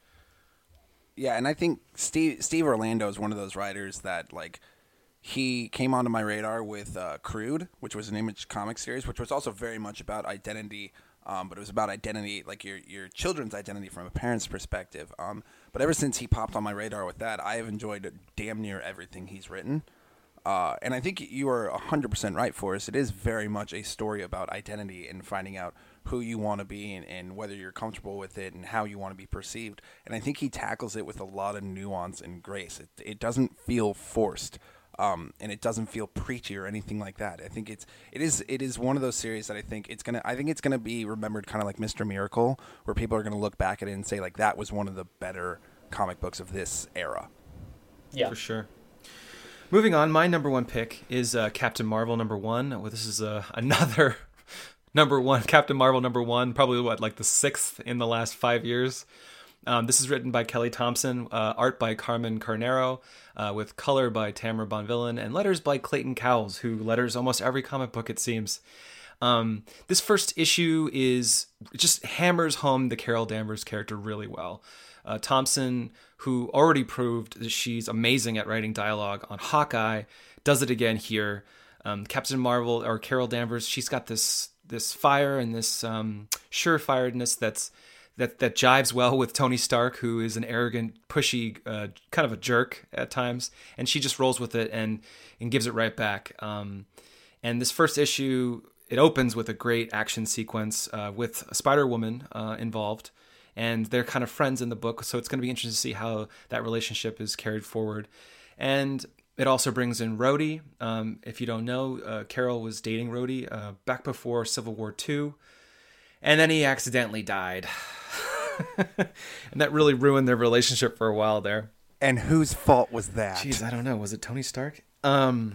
B: Yeah, and I think Steve Steve Orlando is one of those writers that, like, he came onto my radar with uh, Crude, which was an Image comic series, which was also very much about identity, um, but it was about identity, like your your children's identity from a parent's perspective. Um, but ever since he popped on my radar with that, I have enjoyed damn near everything he's written. Uh, and I think you are one hundred percent right, Forrest. It is very much a story about identity and finding out who you want to be and, and whether you're comfortable with it and how you want to be perceived. And I think he tackles it with a lot of nuance and grace. It, it doesn't feel forced, um, and it doesn't feel preachy or anything like that. I think it's it is it is one of those series that I think it's gonna I think it's gonna be remembered kind of like Mister Miracle, where people are gonna look back at it and say like that was one of the better comic books of this era.
C: Yeah,
A: for sure. Moving on, my number one pick is uh, Captain Marvel number one. Well, this is uh, another number one, Captain Marvel number one, probably what, like the sixth in the last five years. Um, this is written by Kelly Thompson, uh, art by Carmen Carnero, uh, with color by Tamara Bonvillain, and letters by Clayton Cowles, who letters almost every comic book, it seems. Um, this first issue is it just hammers home the Carol Danvers character really well. Uh, Thompson, who already proved that she's amazing at writing dialogue on Hawkeye, does it again here. Um, Captain Marvel, or Carol Danvers, she's got this this fire and this um, surefiredness that's that that jives well with Tony Stark, who is an arrogant, pushy, uh, kind of a jerk at times, and she just rolls with it and and gives it right back. Um, and this first issue, it opens with a great action sequence uh, with a Spider-Woman uh, involved. And they're kind of friends in the book, so it's going to be interesting to see how that relationship is carried forward. And it also brings in Rhodey. Um, if you don't know, uh, Carol was dating Rhodey uh, back before Civil War Two, and then he accidentally died. And that really ruined their relationship for a while there.
B: And whose fault was that?
A: Jeez, I don't know. Was it Tony Stark? Um,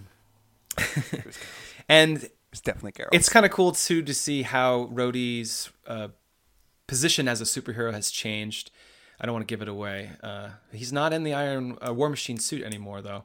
A: and
B: it's definitely Carol.
A: It's kind of cool, too, to see how Rhodey's Uh, position as a superhero has changed. I don't want to give it away. Uh, he's not in the Iron uh, War Machine suit anymore, though.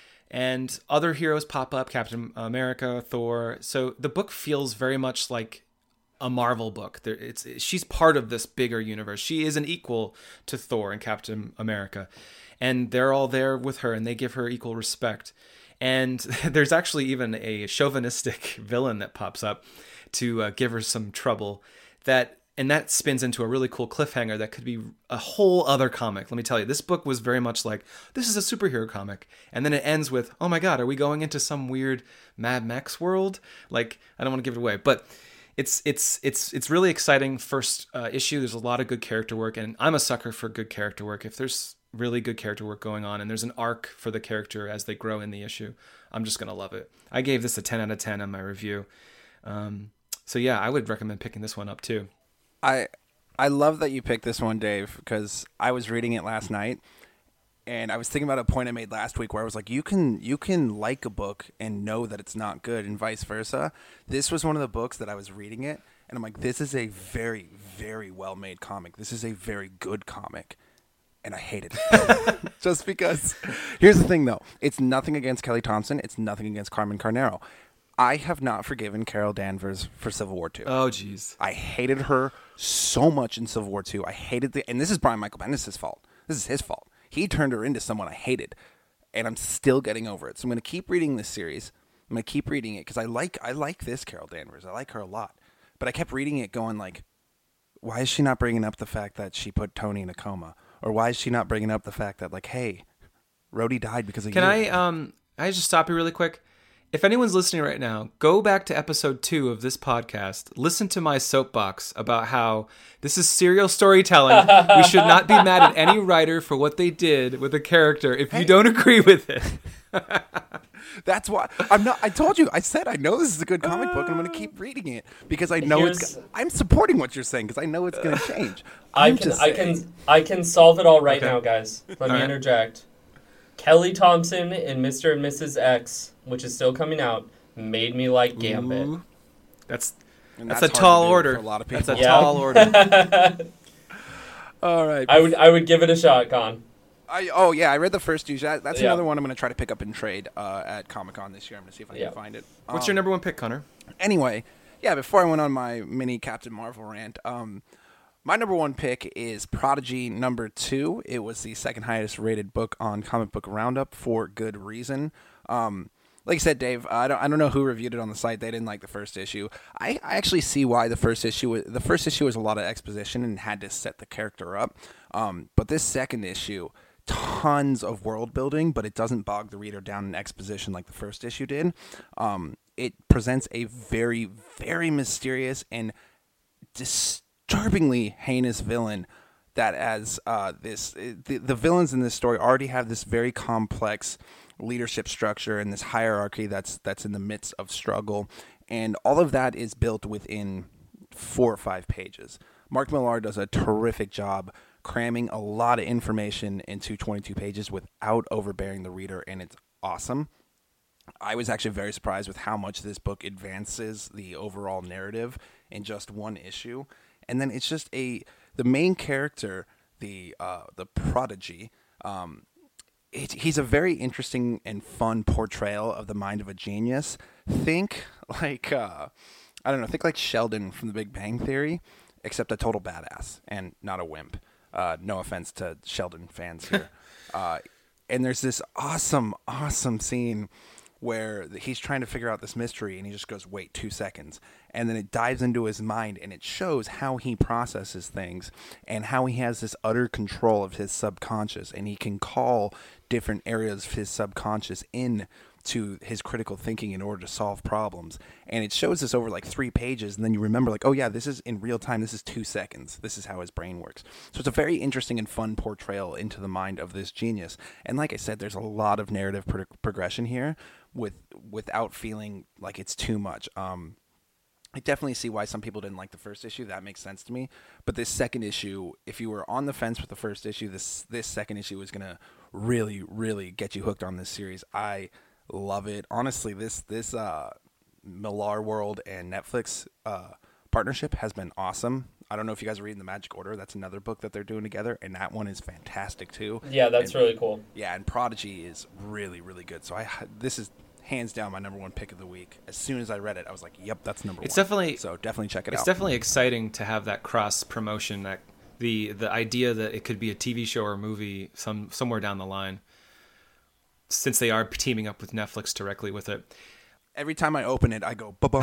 A: And other heroes pop up, Captain America, Thor. So the book feels very much like a Marvel book. There, it's she's part of this bigger universe. She is an equal to Thor and Captain America. And they're all there with her, and they give her equal respect. And there's actually even a chauvinistic villain that pops up to uh, give her some trouble. That And that spins into a really cool cliffhanger that could be a whole other comic. Let me tell you, this book was very much like, this is a superhero comic. And then it ends with, oh my God, are we going into some weird Mad Max world? Like, I don't want to give it away. But it's it's it's it's really exciting first uh, issue. There's a lot of good character work. And I'm a sucker for good character work. If there's really good character work going on and there's an arc for the character as they grow in the issue, I'm just going to love it. I gave this a ten out of ten on my review. Um, so yeah, I would recommend picking this one up too.
B: I I love that you picked this one, Dave, because I was reading it last night, and I was thinking about a point I made last week where I was like, you can you can like a book and know that it's not good, and vice versa. This was one of the books that I was reading it, and I'm like, this is a very, very well-made comic. This is a very good comic, and I hated it. Just because. Here's the thing, though. It's nothing against Kelly Thompson. It's nothing against Carmen Carnero. I have not forgiven Carol Danvers for Civil War Two.
A: Oh, jeez.
B: I hated her so much in Civil War Two. I hated the, and this is Brian Michael Bendis' fault. This is his fault. He turned her into someone I hated, and I'm still getting over it. So I'm going to keep reading this series. I'm going to keep reading it because I like I like this Carol Danvers. I like her a lot. But I kept reading it going like, why is she not bringing up the fact that she put Tony in a coma? Or why is she not bringing up the fact that, like, hey, Rhodey died because of
A: Can
B: you?
A: I, um, I just stop you really quick? If anyone's listening right now, go back to episode two of this podcast. Listen to my soapbox about how this is serial storytelling. We should not be mad at any writer for what they did with a character if you don't agree with it.
B: That's why I'm not. I told you. I said I know this is a good comic book, and I'm going to keep reading it because I know
C: Here's,
B: it's. I'm supporting what you're saying because I know it's going to change.
C: I
B: I'm
C: can
B: just
C: I
B: saying.
C: can I can solve it all right
A: Okay.
C: now, guys. Let
A: All
C: me
A: right.
C: interject. Kelly Thompson in Mister and Missus X, which is still coming out, made me like Gambit.
A: Ooh, that's
B: And
A: that's,
B: that's
A: a
B: hard
A: tall
B: to do
A: order.
B: for a lot of
A: That's a
B: people.
C: Yeah.
A: tall order.
B: All right.
C: I would I would give it a shot, Con.
B: I, oh yeah, I read the first two. That, that's
C: Yeah.
B: another one I'm going to try to pick up and trade uh, at Comic Con this year. I'm going to see if I
C: Yeah.
B: can find it.
A: What's
B: Um,
A: your number one pick, Connor?
B: Anyway, yeah. Before I went on my mini Captain Marvel rant, um, my number one pick is Prodigy number two. It was the second highest rated book on Comic Book Roundup for good reason. Um, like I said, Dave, I don't I don't know who reviewed it on the site. They didn't like the first issue. I, I actually see why the first issue was, the first issue was a lot of exposition and had to set the character up. Um, but this second issue tons of world building, but it doesn't bog the reader down in exposition like the first issue did. Um, it presents a very, very mysterious and disturbingly heinous villain that as uh, this the, the villains in this story already have this very complex leadership structure and this hierarchy that's that's in the midst of struggle, and all of that is built within four or five pages. Mark Millar does a terrific job cramming a lot of information into twenty-two pages without overbearing the reader, and it's awesome. I was actually very surprised with how much this book advances the overall narrative in just one issue. And then it's just a the main character, the uh, the prodigy. Um, it, he's a very interesting and fun portrayal of the mind of a genius. Think like uh, I don't know. Think like Sheldon from The Big Bang Theory, except a total badass and not a wimp. Uh, no offense to Sheldon fans here. uh, and there's this awesome, awesome scene where he's trying to figure out this mystery, and he just goes, wait two seconds. And then it dives into his mind, and it shows how he processes things and how he has this utter control of his subconscious, and he can call different areas of his subconscious in to his critical thinking in order to solve problems. And it shows this over like three pages, and then you remember like, oh yeah, this is in real time. This is two seconds. This is how his brain works. So it's a very interesting and fun portrayal into the mind of this genius. And like I said, there's a lot of narrative pro- progression here with without feeling like it's too much. Um, I definitely see why some people didn't like the first issue. That makes sense to me. But this second issue, if you were on the fence with the first issue, this this second issue is going to really, really get you hooked on this series. I love it. Honestly, this this uh, Millar World and Netflix uh, partnership has been awesome. I don't know if you guys are reading The Magic Order. That's another book that they're doing together, and that one is fantastic too.
C: Yeah, that's
B: and,
C: really cool.
B: Yeah, and Prodigy is really, really good. So I this is hands down my number one pick of the week. As soon as I read it, I was like, "Yep, that's number
A: it's
B: one."
A: It's definitely
B: so definitely check it
A: it's
B: out.
A: It's definitely exciting to have that cross promotion. That the the idea that it could be a T V show or a movie some somewhere down the line, since they are teaming up with Netflix directly with it.
B: Every time I open it, I go ba-bum.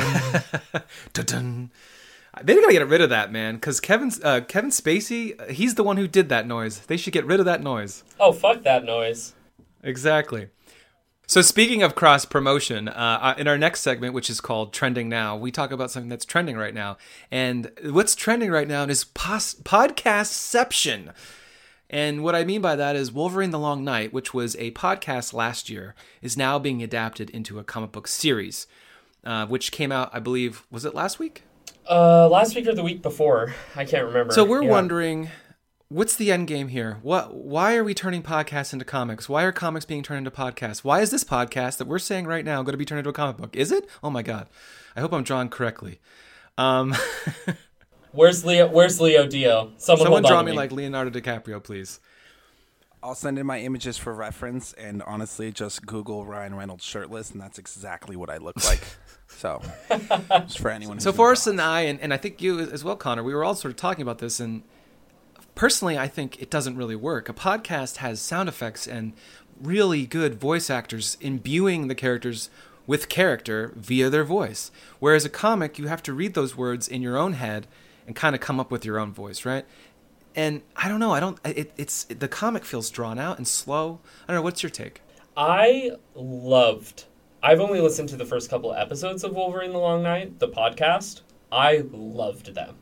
A: Dun-dun. They gotta get rid of that, man, because Kevin uh, Kevin Spacey, he's the one who did that noise. They should get rid of that noise.
C: Oh, fuck that noise.
A: Exactly. So speaking of cross promotion, uh, in our next segment, which is called Trending Now, we talk about something that's trending right now. And what's trending right now is pos- podcastception. And what I mean by that is Wolverine the Long Night, which was a podcast last year, is now being adapted into a comic book series, uh, which came out, I believe, was it last week?
C: Uh, last week or the week before. I can't remember.
A: So we're
C: yeah.
A: wondering, what's the end game here? What? Why are we turning podcasts into comics? Why are comics being turned into podcasts? Why is this podcast that we're saying right now going to be turned into a comic book? Is it? Oh my God. I hope I'm drawn correctly. Um...
C: Where's Leo? Where's Leo Dio? Someone,
A: Someone
C: hold
A: draw
C: on
A: me,
C: me
A: like Leonardo DiCaprio, please.
B: I'll send in my images for reference, and honestly, just Google Ryan Reynolds shirtless, and that's exactly what I look like. So, just for anyone. Who's
A: so Forrest and I, and, and I think you as well, Connor, we were all sort of talking about this, and personally, I think it doesn't really work. A podcast has sound effects and really good voice actors imbuing the characters with character via their voice, whereas a comic, you have to read those words in your own head and kind of come up with your own voice, right? And I don't know, I don't, it, it's, the comic feels drawn out and slow. I don't know, what's your take?
C: I loved, I've only listened to the first couple of episodes of Wolverine the Long Night, the podcast. I loved them.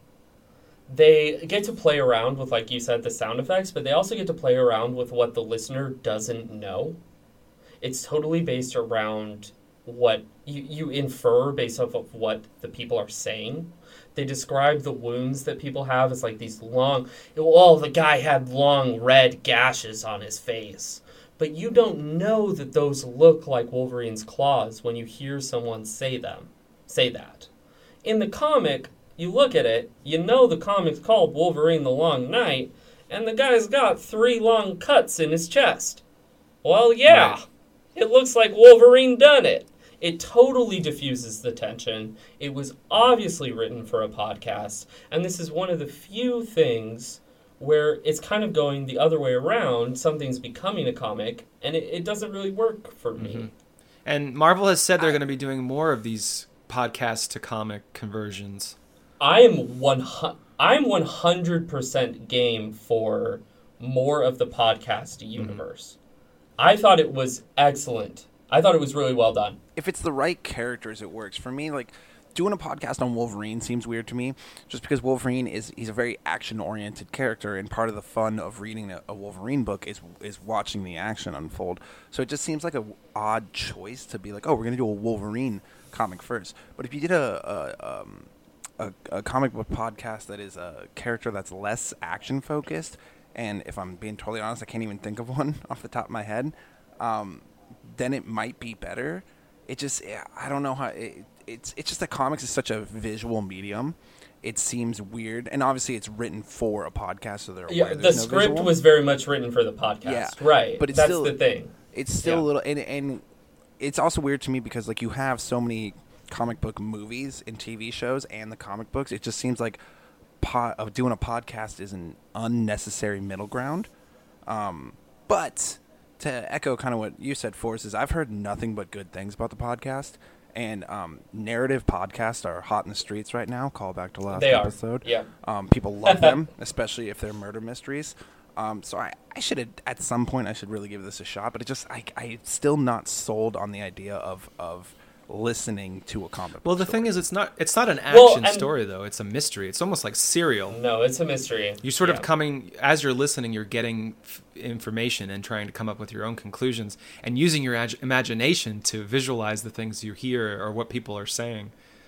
C: They get to play around with, like you said, the sound effects, but they also get to play around with what the listener doesn't know. It's totally based around what you, you infer based off of what the people are saying. They describe the wounds that people have as like these long, oh, the guy had long red gashes on his face. But you don't know that those look like Wolverine's claws when you hear someone say them, say that. In the comic, you look at it, you know the comic's called Wolverine the Long Night, and the guy's got three long cuts in his chest. Well, yeah, right. It looks like Wolverine done it. It totally diffuses the tension. It was obviously written for a podcast, and this is one of the few things where it's kind of going the other way around. Something's becoming a comic, and it, it doesn't really work for me.
A: Mm-hmm. And Marvel has said they're going to be doing more of these podcast to comic conversions.
C: I am one. I'm one hundred percent game for more of the podcast universe. Mm-hmm. I thought it was excellent. I thought it was really well done.
B: If it's the right characters, it works. For me, like, doing a podcast on Wolverine seems weird to me, just because Wolverine is he's a very action-oriented character, and part of the fun of reading a, a Wolverine book is is watching the action unfold. So it just seems like a odd choice to be like, oh, we're going to do a Wolverine comic first. But if you did a a, um, a a comic book podcast that is a character that's less action-focused, and if I'm being totally honest, I can't even think of one off the top of my head, um, then it might be better. It just, I don't know how, it, it's it's just that comics is such a visual medium. It seems weird. And obviously it's written for a podcast, so they're
C: yeah,
B: aware
C: the
B: there's no
C: script
B: visual.
C: was very much written for the podcast.
B: Yeah,
C: right.
B: But it's
C: That's
B: still,
C: the thing.
B: It's still
C: yeah.
B: a little, and, and it's also weird to me because, like, you have so many comic book movies and T V shows and the comic books. It just seems like po- of doing a podcast is an unnecessary middle ground. Um, but to echo kind of what you said, Forrest, is I've heard nothing but good things about the podcast. And um, narrative podcasts are hot in the streets right now. Call back to last
C: they
B: episode.
C: Are. Yeah.
B: Um, people love them, especially if they're murder mysteries. Um, so I, I should have, at some point, I should really give this a shot. But it just, I, I'm still not sold on the idea of of listening to a comic book
A: Well, the
B: story.
A: thing is, it's not it's not an action
C: Well, and-
A: story, though. It's a mystery. It's almost like Serial.
C: No, it's a mystery.
A: You're sort
C: yeah.
A: of coming, as you're listening, you're getting f- information and trying to come up with your own conclusions and using your ag- imagination to visualize the things you hear or what people are saying.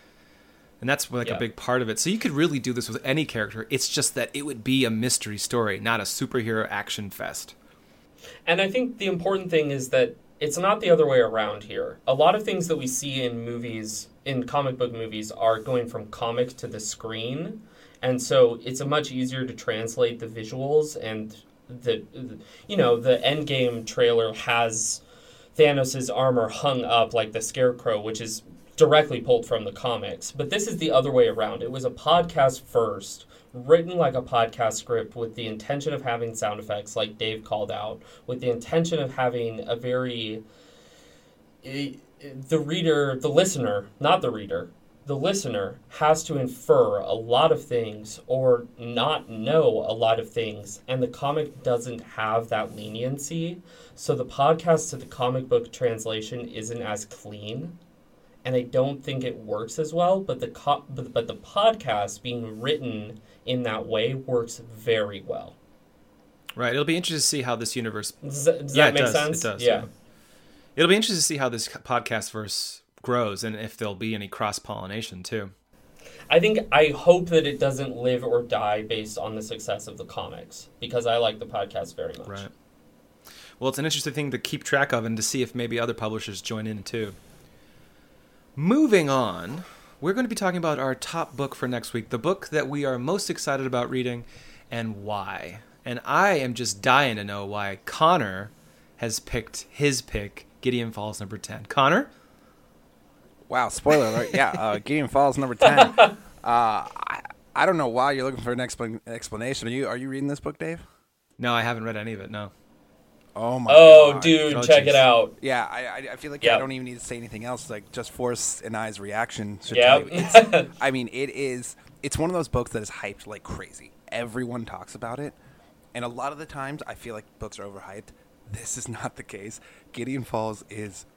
A: And that's like
C: Yeah.
A: a big part of it. So you could really do this with any character. It's just that it would be a mystery story, not a superhero action fest.
C: And I think the important thing is that it's not the other way around here. A lot of things that we see in movies, in comic book movies, are going from comic to the screen. And so it's a much easier to translate the visuals. And, the, the you know, the Endgame trailer has Thanos' armor hung up like the Scarecrow, which is directly pulled from the comics. But this is the other way around. It was a podcast first, written like a podcast script with the intention of having sound effects like Dave called out, with the intention of having a very the reader, the listener, not the reader, the listener has to infer a lot of things or not know a lot of things, and the comic doesn't have that leniency. So the podcast to the comic book translation isn't as clean, and I don't think it works as well, but the co- but, but the podcast being written in that way works very well.
A: Right. It'll be interesting to see how this universe...
C: Does that, does
A: yeah,
C: that
A: it
C: make
A: does.
C: sense?
A: It does.
C: Yeah.
A: Yeah. It'll be interesting to see how this podcast verse grows and if there'll be any cross-pollination, too.
C: I think, I hope that it doesn't live or die based on the success of the comics, because I like the podcast very much.
A: Right. Well, it's an interesting thing to keep track of and to see if maybe other publishers join in, too. Moving on, we're going to be talking about our top book for next week, the book that we are most excited about reading and why. And I am just dying to know why Connor has picked his pick, Gideon Falls number ten. Connor?
B: Wow, spoiler alert. Yeah, uh, Gideon Falls number ten. Uh, I, I don't know why you're looking for an explan- explanation. Are you are you reading this book, Dave?
A: No, I haven't read any of it, no.
B: Oh, my
C: Oh,
B: God.
C: dude,
A: Oh,
C: check
A: geez.
C: it out.
B: Yeah, I, I, I feel like
C: Yeah.
B: I don't even need to say anything else. Like, just Forrest and I's reaction should
C: Yeah.
B: tell you. It's, I mean, it is, it's one of those books that is hyped like crazy. Everyone talks about it. And a lot of the times, I feel like books are overhyped. This is not the case. Gideon Falls is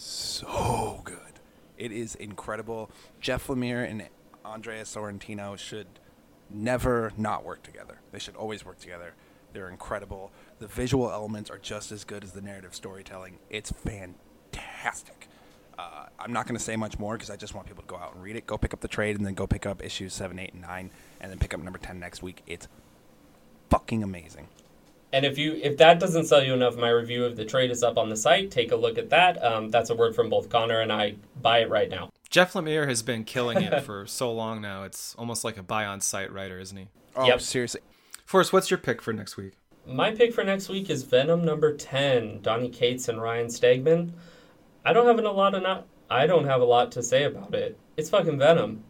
B: so good. It is incredible. Jeff Lemire and Andrea Sorrentino should never not work together. They should always work together. They're incredible. The visual elements are just as good as the narrative storytelling. It's fantastic. Uh, I'm not going to say much more because I just want people to go out and read it. Go pick up the trade and then go pick up issues seven, eight, and nine, and then pick up number ten next week. It's fucking amazing.
C: And if you if that doesn't sell you enough, my review of the trade is up on the site. Take a look at that. Um, that's a word from both Connor and I. Buy it right now.
A: Jeff Lemire has been killing it for so long now. It's almost like a buy-on-site writer, isn't he?
B: Oh,
C: Yep.
B: seriously.
A: Forrest, what's your pick for next week?
C: My pick for next week is Venom number ten, Donny Cates and Ryan Stegman. I don't have a lot of not. I don't have a lot to say about it. It's fucking Venom.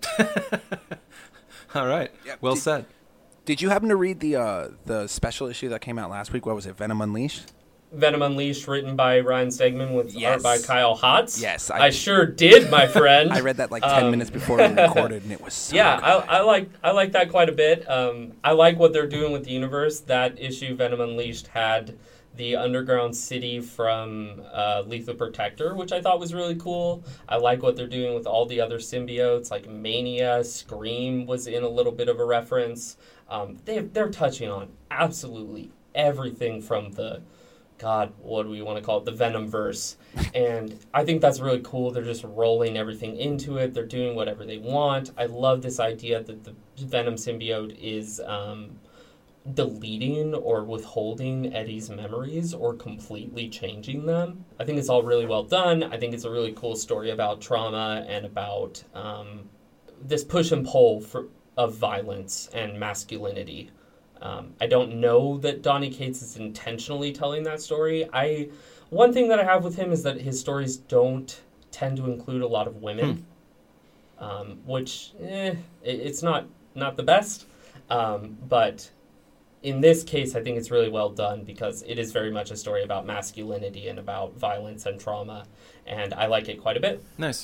A: All right.
B: Yeah,
A: well
B: did-
A: said.
B: Did you happen to read the uh, the special issue that came out last week? What was it, Venom Unleashed?
C: Venom Unleashed, written by Ryan Stegman with
B: Yes.
C: art by Kyle Hotz.
B: Yes,
C: I,
B: I,
C: sure did, my friend.
B: I read that like ten
C: Um,
B: minutes before we recorded, and it was so
C: yeah,
B: good.
C: I, I like I like that quite a bit. Um, I like what they're doing with the universe. That issue, Venom Unleashed, had the underground city from uh, Lethal Protector, which I thought was really cool. I like what they're doing with all the other symbiotes, like Mania, Scream was in a little bit of a reference. Um, they they're touching on absolutely everything from the God, what do we want to call it? The Venomverse. And I think that's really cool. They're just rolling everything into it. They're doing whatever they want. I love this idea that the Venom symbiote is um, deleting or withholding Eddie's memories or completely changing them. I think it's all really well done. I think it's a really cool story about trauma and about um, this push and pull for, of violence and masculinity. Um, I don't know that Donny Cates is intentionally telling that story. I one thing that I have with him is that his stories don't tend to include a lot of women, hmm. um, which eh, it, it's not not the best. Um, but in this case, I think it's really well done because it is very much a story about masculinity and about violence and trauma, and I like it quite a bit.
A: Nice.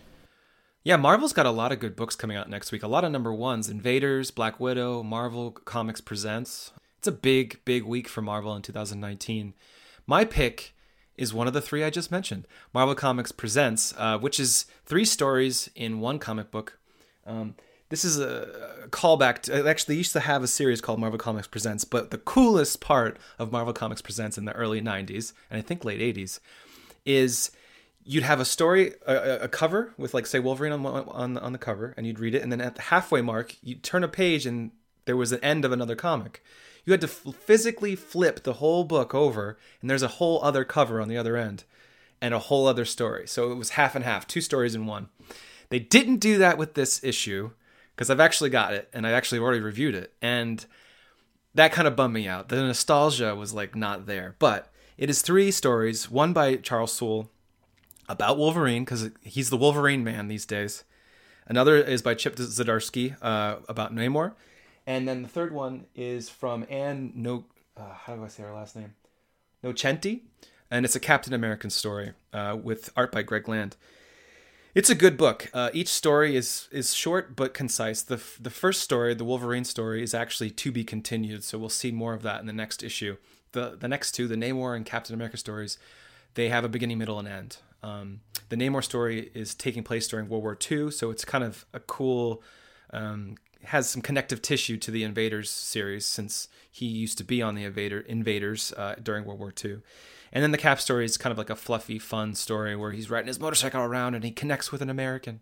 A: Yeah, Marvel's got a lot of good books coming out next week. A lot of number ones. Invaders, Black Widow, Marvel Comics Presents. It's a big, big week for Marvel in two thousand nineteen. My pick is one of the three I just mentioned. Marvel Comics Presents, uh, which is three stories in one comic book. Um, this is a callback to... Actually, they used to have a series called Marvel Comics Presents, but the coolest part of Marvel Comics Presents in the early nineties, and I think late eighties, is... You'd have a story, a, a cover with, like, say, Wolverine on, on on the cover, and you'd read it, and then at the halfway mark, you'd turn a page, and there was an end of another comic. You had to f- physically flip the whole book over, and there's a whole other cover on the other end, and a whole other story. So it was half and half, two stories in one. They didn't do that with this issue, because I've actually got it, and I actually already reviewed it, and that kind of bummed me out. The nostalgia was, like, not there. But it is three stories, one by Charles Soule, about Wolverine, because he's the Wolverine man these days. Another is by Chip Zdarsky, uh, about Namor. And then the third one is from Anne No... Uh, how do I say her last name? Nocenti. And it's a Captain American story uh, with art by Greg Land. It's a good book. Uh, each story is is short but concise. The f- the first story, the Wolverine story, is actually to be continued, so we'll see more of that in the next issue. The, the next two, the Namor and Captain America stories, they have a beginning, middle, and end. Um, the Namor story is taking place during World War Two, so it's kind of a cool, um, has some connective tissue to the Invaders series since he used to be on the Invader Invaders uh, during World War Two. And then the Cap story is kind of like a fluffy, fun story where he's riding his motorcycle around and he connects with an American.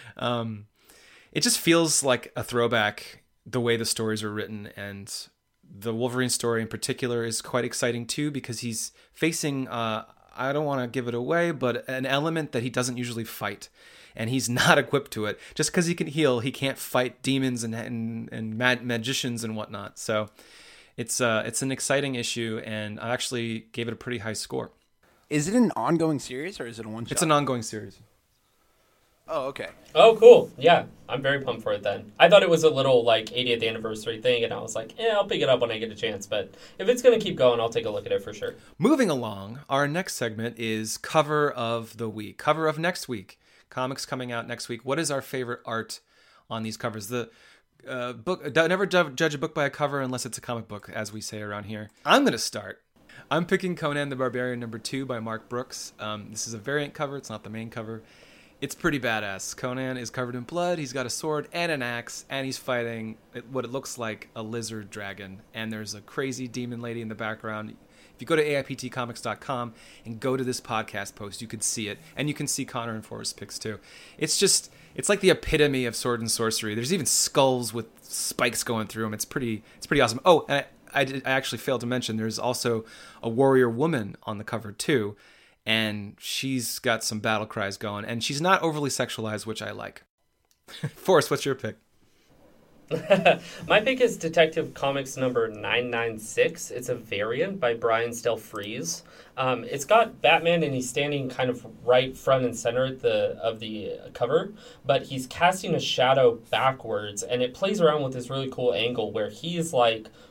A: Um, it just feels like a throwback the way the stories are written, and the Wolverine story in particular is quite exciting too because he's facing... Uh, I don't want to give it away, but an element that he doesn't usually fight, and he's not equipped to it. Just because he can heal, he can't fight demons and and, and mag- magicians and whatnot. So it's uh it's an exciting issue, and I actually gave it a pretty high score.
B: Is it an ongoing series or is it a one shot?
A: It's an ongoing series.
B: Oh, okay.
C: Oh, cool. Yeah, I'm very pumped for it then. I thought it was a little, like, eightieth anniversary thing, and I was like, eh, I'll pick it up when I get a chance. But if it's going to keep going, I'll take a look at it for sure.
A: Moving along, our next segment is Cover of the Week. Cover of next week. Comics coming out next week. What is our favorite art on these covers? The uh, book. Never judge a book by a cover unless it's a comic book, as we say around here. I'm going to start. I'm picking Conan the Barbarian number two by Mark Brooks. Um, this is a variant cover. It's not the main cover. It's pretty badass. Conan is covered in blood. He's got a sword and an axe, and he's fighting what it looks like a lizard dragon. And there's a crazy demon lady in the background. If you go to A I P T comics dot com and go to this podcast post, you can see it. And you can see Connor and Forrest picks too. It's just, it's like the epitome of sword and sorcery. There's even skulls with spikes going through them. It's pretty, it's pretty awesome. Oh, and I, I, did, I actually failed to mention there's also a warrior woman on the cover too. And she's got some battle cries going. And she's not overly sexualized, which I like. Forrest, what's your pick?
C: My pick is Detective Comics number nine ninety-six. It's a variant by Brian Stelfreeze. Um, it's got Batman, and he's standing kind of right front and center of the, of the cover, but he's casting a shadow backwards, and it plays around with this really cool angle where he's like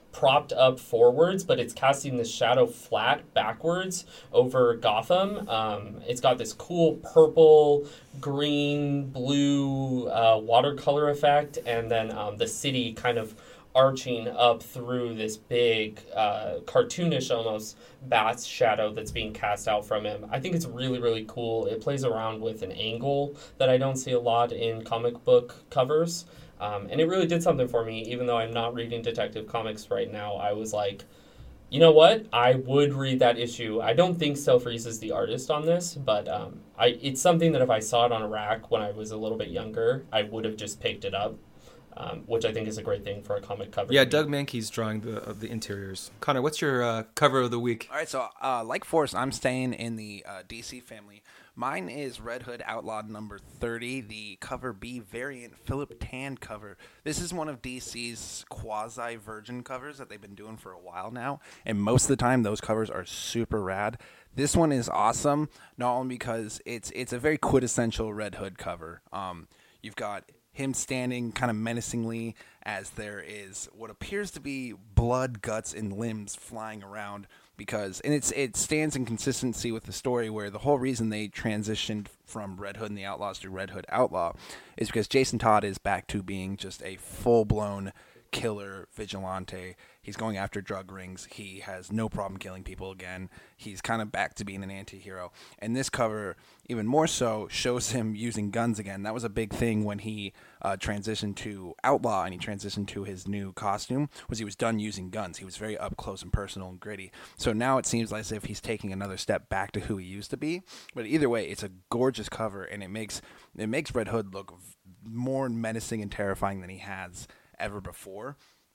C: propped up forwards, but it's casting this shadow flat backwards over Gotham. Um, it's got this cool purple, green, blue uh, watercolor effect, and then um, the city kind of arching up through this big, uh, cartoonish almost bat's shadow that's being cast out from him. I think it's really, really cool. It plays around with an angle that I don't see a lot in comic book covers. Um, and it really did something for me, even though I'm not reading Detective Comics right now. I was like, you know what? I would read that issue. I don't think Stel Freeze is the artist on this, but um, I it's something that if I saw it on a rack when I was a little bit younger, I would have just picked it up. Um, which I think is a great thing for a comic cover.
A: Yeah, Doug Mankey's drawing the of the interiors. Connor, what's your uh, cover of the week?
B: All right, so uh, like Forrest, I'm staying in the uh, D C family. Mine is Red Hood Outlawed number thirty, the cover B variant Philip Tan cover. This is one of D C's quasi-virgin covers that they've been doing for a while now, and most of the time those covers are super rad. This one is awesome, not only because it's it's a very quintessential Red Hood cover. Um, you've got him standing kind of menacingly as there is what appears to be blood, guts, and limbs flying around because, and it's it stands in consistency with the story where the whole reason they transitioned from Red Hood and the Outlaws to Red Hood Outlaw is because Jason Todd is back to being just a full-blown killer vigilante. He's going after drug rings. He has no problem killing people again. He's kind of back to being an anti-hero. And this cover, even more so, shows him using guns again. That was a big thing when he uh, transitioned to Outlaw and he transitioned to his new costume, was he was done using guns. He was very up close and personal and gritty. So now it seems as if he's taking another step back to who he used to be. But either way, it's a gorgeous cover, and it makes it makes Red Hood look more menacing and terrifying than he has ever before.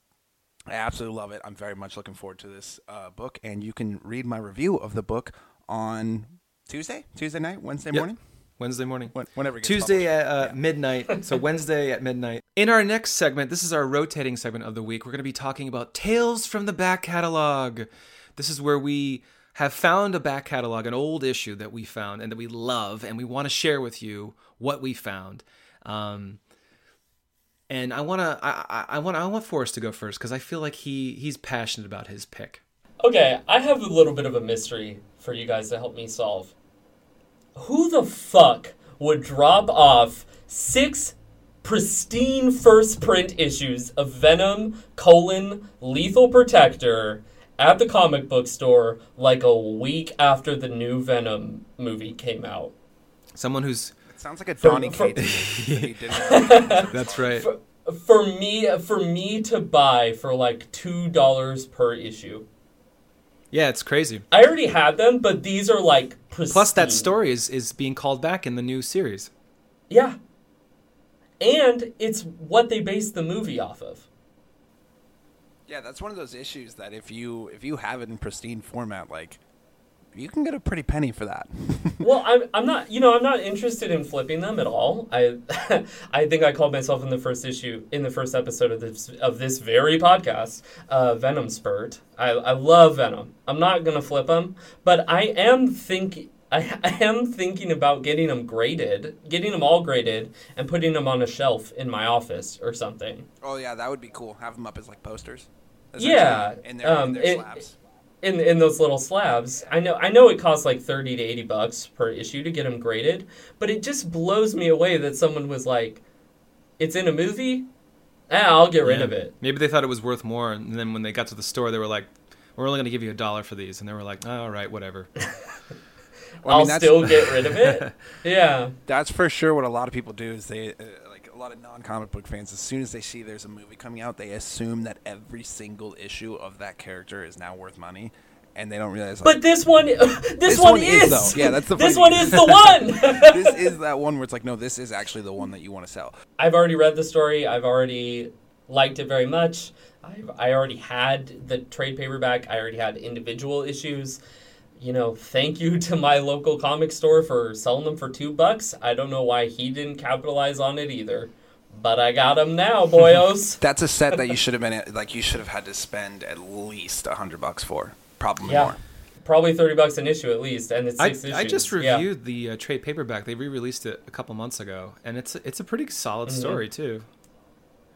B: I absolutely love it. I'm very much looking forward to this uh, book, and you can read my review of the book on Tuesday, Tuesday night, Wednesday
A: Yep.
B: morning,
A: Wednesday morning.
B: when, whenever it gets
A: Tuesday
B: published.
A: at uh,
B: Yeah.
A: midnight. So Wednesday at midnight. In our next segment, this is our rotating segment of the week. We're going to be talking about Tales from the Back Catalog. This is where we have found a back catalog, an old issue that we found and that we love, and we want to share with you what we found. Um, And I want to, I, I want, I want Forrest to go first because I feel like he, he's passionate about his pick.
C: Okay, I have a little bit of a mystery for you guys to help me solve. Who the fuck would drop off six pristine first print issues of Venom, colon, Lethal Protector at the comic book store like a week after the new Venom movie came out?
A: Someone who's,
B: Sounds like a
C: For-
B: Donny
C: for-
B: Cates movie that he didn't.
A: that's right.
C: For, for me, for me to buy for like two dollars per issue.
A: Yeah, it's crazy.
C: I already had them, but these are like pristine.
A: Plus, that story is, is being called back in the new series.
C: Yeah. And it's what they based the movie off of.
B: Yeah, that's one of those issues that if you if you have it in pristine format, like, you can get a pretty penny for that.
C: Well, I'm I'm not you know I'm not interested in flipping them at all. I I think I called myself in the first issue in the first episode of this of this very podcast, uh, Venom Spurt. I I love Venom. I'm not gonna flip them, but I am think I, I am thinking about getting them graded, getting them all graded, and putting them on a shelf in my office or something.
B: Oh yeah, that would be cool. Have them up as like posters.
C: Yeah,
B: in their,
C: um,
B: in their
C: it-
B: slabs.
C: In in those little slabs. I know I know it costs like thirty to eighty bucks per issue to get them graded, but it just blows me away that someone was like, it's in a movie? Ah, I'll get rid
A: Yeah.
C: of it.
A: Maybe they thought it was worth more, and then when they got to the store, they were like, "We're only going to give you a dollar for these," and they were like, oh, "All right, whatever."
B: Well, I mean,
C: I'll
B: that's-
C: still get rid of it. Yeah.
B: That's for sure what a lot of people do is they, uh, like a lot of non-comic book fans, as soon as they see there's a movie coming out, they assume that every single issue of that character is now worth money, and they don't realize, like,
C: But this one this,
B: This
C: one,
B: one is,
C: is.
B: though. Yeah, that's the
C: This
B: funny
C: one
B: thing.
C: is the one.
B: this is that one where it's like, no, this is actually the one that you want to sell.
C: I've already read the story. I've already liked it very much. I've, I already had the trade paperback. I already had individual issues. You know, thank you to my local comic store for selling them for two bucks. I don't know why he didn't capitalize on it either, but I got them now, boyos.
B: That's a set that you should have been like you should have had to spend at least a hundred bucks for, probably
C: Yeah,
B: more.
C: probably thirty bucks an issue at least, and it's
A: I,
C: six issues.
A: I just
C: Yeah.
A: reviewed the uh, trade paperback. They re-released it a couple months ago, and it's it's a pretty solid
C: Mm-hmm.
A: story too.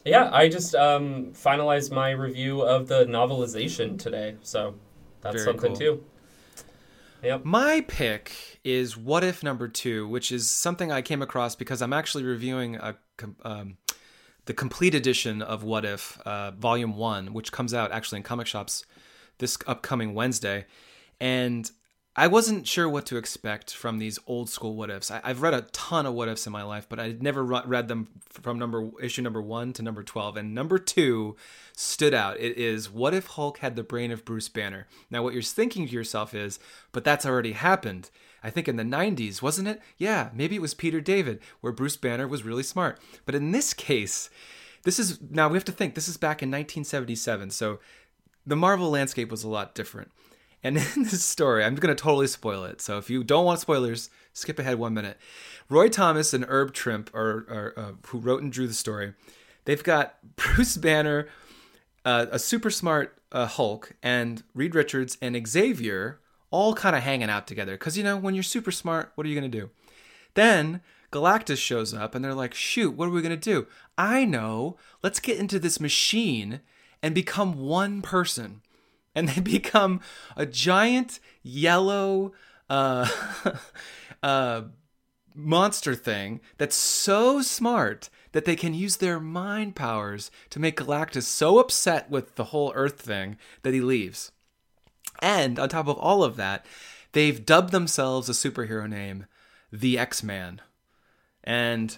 C: Yeah, I just um, finalized my review of the novelization today, so that's
A: Very
C: something
A: cool.
C: too. Yep.
A: My pick is What If Number Two, which is something I came across because I'm actually reviewing a um, the complete edition of What If, uh, Volume One, which comes out actually in comic shops this upcoming Wednesday, and I wasn't sure what to expect from these old school what ifs. I, I've read a ton of what ifs in my life, but I'd never re- read them from number issue number one to number twelve. And number two stood out. It is What If Hulk Had the Brain of Bruce Banner? Now, what you're thinking to yourself is, but that's already happened. I think in the nineties, wasn't it? Yeah, maybe it was Peter David, where Bruce Banner was really smart. But in this case, this is, now we have to think, this is back in nineteen seventy-seven. So the Marvel landscape was a lot different. And in this story, I'm going to totally spoil it. So if you don't want spoilers, skip ahead one minute. Roy Thomas and Herb Trimpe, are, are, uh, who wrote and drew the story, they've got Bruce Banner, uh, a super smart uh, Hulk, and Reed Richards and Xavier all kind of hanging out together. Because, you know, when you're super smart, what are you going to do? Then Galactus shows up, and they're like, shoot, what are we going to do? I know. Let's get into this machine and become one person. And they become a giant yellow uh, uh, monster thing that's so smart that they can use their mind powers to make Galactus so upset with the whole Earth thing that he leaves. And on top of all of that, they've dubbed themselves a superhero name, the X-Man. And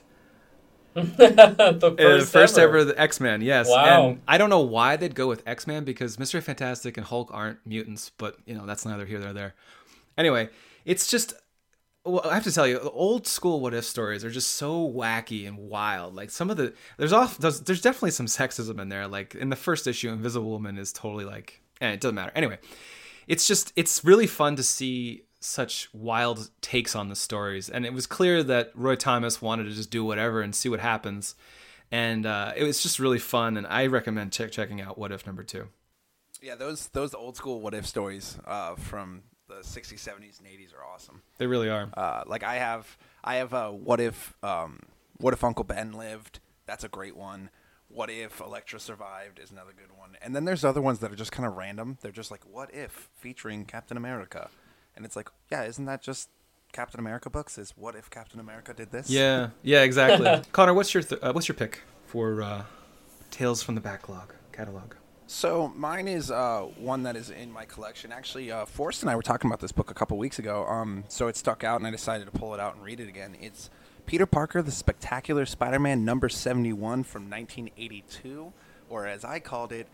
C: the first,
A: uh, first
C: ever.
A: ever the X-Men, yes.
C: Wow.
A: And I don't know why they'd go with X-Men because Mister Fantastic and Hulk aren't mutants, but you know, that's neither here nor there. Anyway, it's just, well, I have to tell you, the old school what if stories are just so wacky and wild. Like some of the, there's off, there's, there's definitely some sexism in there. Like in the first issue, Invisible Woman is totally like, eh, it doesn't matter. Anyway, it's just, it's really fun to see such wild takes on the stories, and it was clear that Roy Thomas wanted to just do whatever and see what happens, and uh, it was just really fun, and I recommend check checking out What If Number Two.
B: Yeah, those those old school what if stories uh, from the sixties, seventies, and eighties are awesome.
A: They really are.
B: Uh, like I have, I have a what if, um, what if Uncle Ben lived? That's a great one. What if Elektra survived is another good one. And then there's other ones that are just kind of random. They're just like what if featuring Captain America. And it's like, yeah, isn't that just Captain America books? Is what if Captain America did this?
A: Yeah, yeah, exactly. Connor, what's your th- uh, what's your pick for uh, Tales from the Backlog catalog?
B: So mine is uh, one that is in my collection. Actually, uh, Forrest and I were talking about this book a couple weeks ago. Um, so it stuck out, and I decided to pull it out and read it again. It's Peter Parker, the Spectacular Spider-Man, number seventy-one from nineteen eighty-two, or as I called it,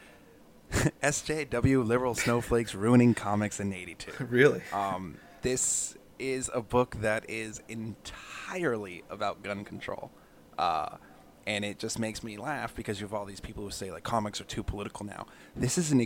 B: S J W Liberal Snowflakes Ruining Comics in eighty-two.
A: Really?
B: Um, this is a book that is entirely about gun control. Uh, and it just makes me laugh because you have all these people who say, like, comics are too political now. This is an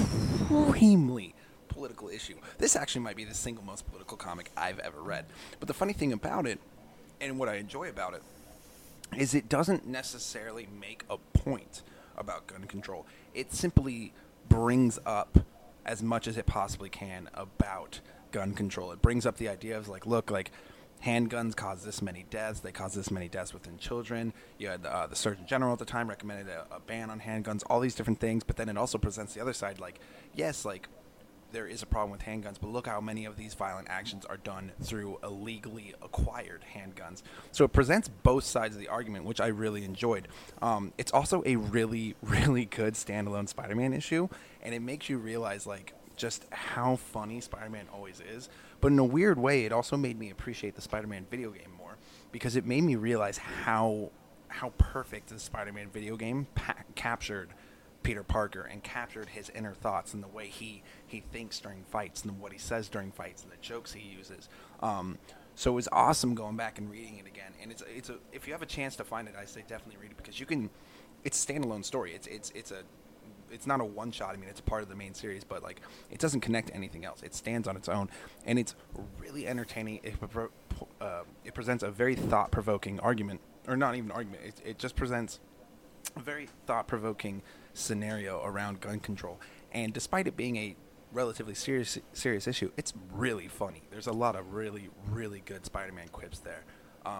B: extremely political issue. This actually might be the single most political comic I've ever read. But the funny thing about it, and what I enjoy about it, is it doesn't necessarily make a point about gun control. It simply brings up as much as it possibly can about gun control. It brings up the idea of like, look, like handguns cause this many deaths. They cause this many deaths within children. You had uh, the Surgeon General at the time recommended a, a ban on handguns, all these different things. But then it also presents the other side, like, yes, like there is a problem with handguns, but look how many of these violent actions are done through illegally acquired handguns. So it presents both sides of the argument, which I really enjoyed. Um, it's also a really, really good standalone Spider-Man issue, and it makes you realize, like, just how funny Spider-Man always is. But in a weird way, it also made me appreciate the Spider-Man video game more, because it made me realize how how perfect the Spider-Man video game pa- captured Peter Parker and captured his inner thoughts and the way he, he thinks during fights and what he says during fights and the jokes he uses. Um, so it was awesome going back and reading it again. And it's it's a if you have a chance to find it, I say definitely read it because you can. It's a standalone story. It's it's it's a it's not a one shot. I mean, it's a part of the main series, but like it doesn't connect to anything else. It stands on its own, and it's really entertaining. It uh, it presents a very thought provoking argument, or not even argument. It it just presents a very thought provoking scenario around gun control, and despite it being a relatively serious serious issue, it's really funny. There's a lot of really really good Spider-Man quips there, um,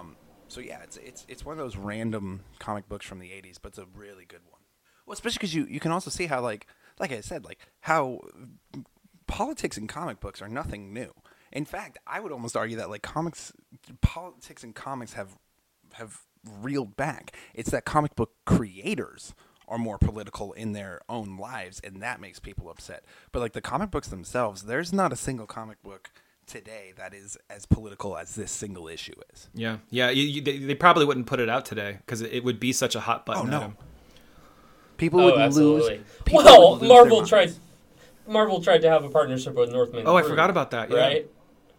B: So yeah, it's it's it's one of those random comic books from the eighties, but it's a really good one. Well, especially because you, you can also see how like like I said like how politics in comic books are nothing new. In fact, I would almost argue that like comics, politics and comics have have reeled back. It's that comic book creators are more political in their own lives, and that makes people upset. But like the comic books themselves, there's not a single comic book today that is as political as this single issue is.
A: Yeah, yeah. You, you, they, they probably wouldn't put it out today because it, it would be such a hot button.
B: Oh no,
A: item.
B: people
C: Oh,
B: would
C: absolutely.
B: lose. People
C: Well,
B: would lose
C: Marvel
B: their
C: tried.
B: minds.
C: Marvel tried to have a partnership with Northman.
A: Oh, I
C: Group,
A: forgot about that. Yeah.
C: Right?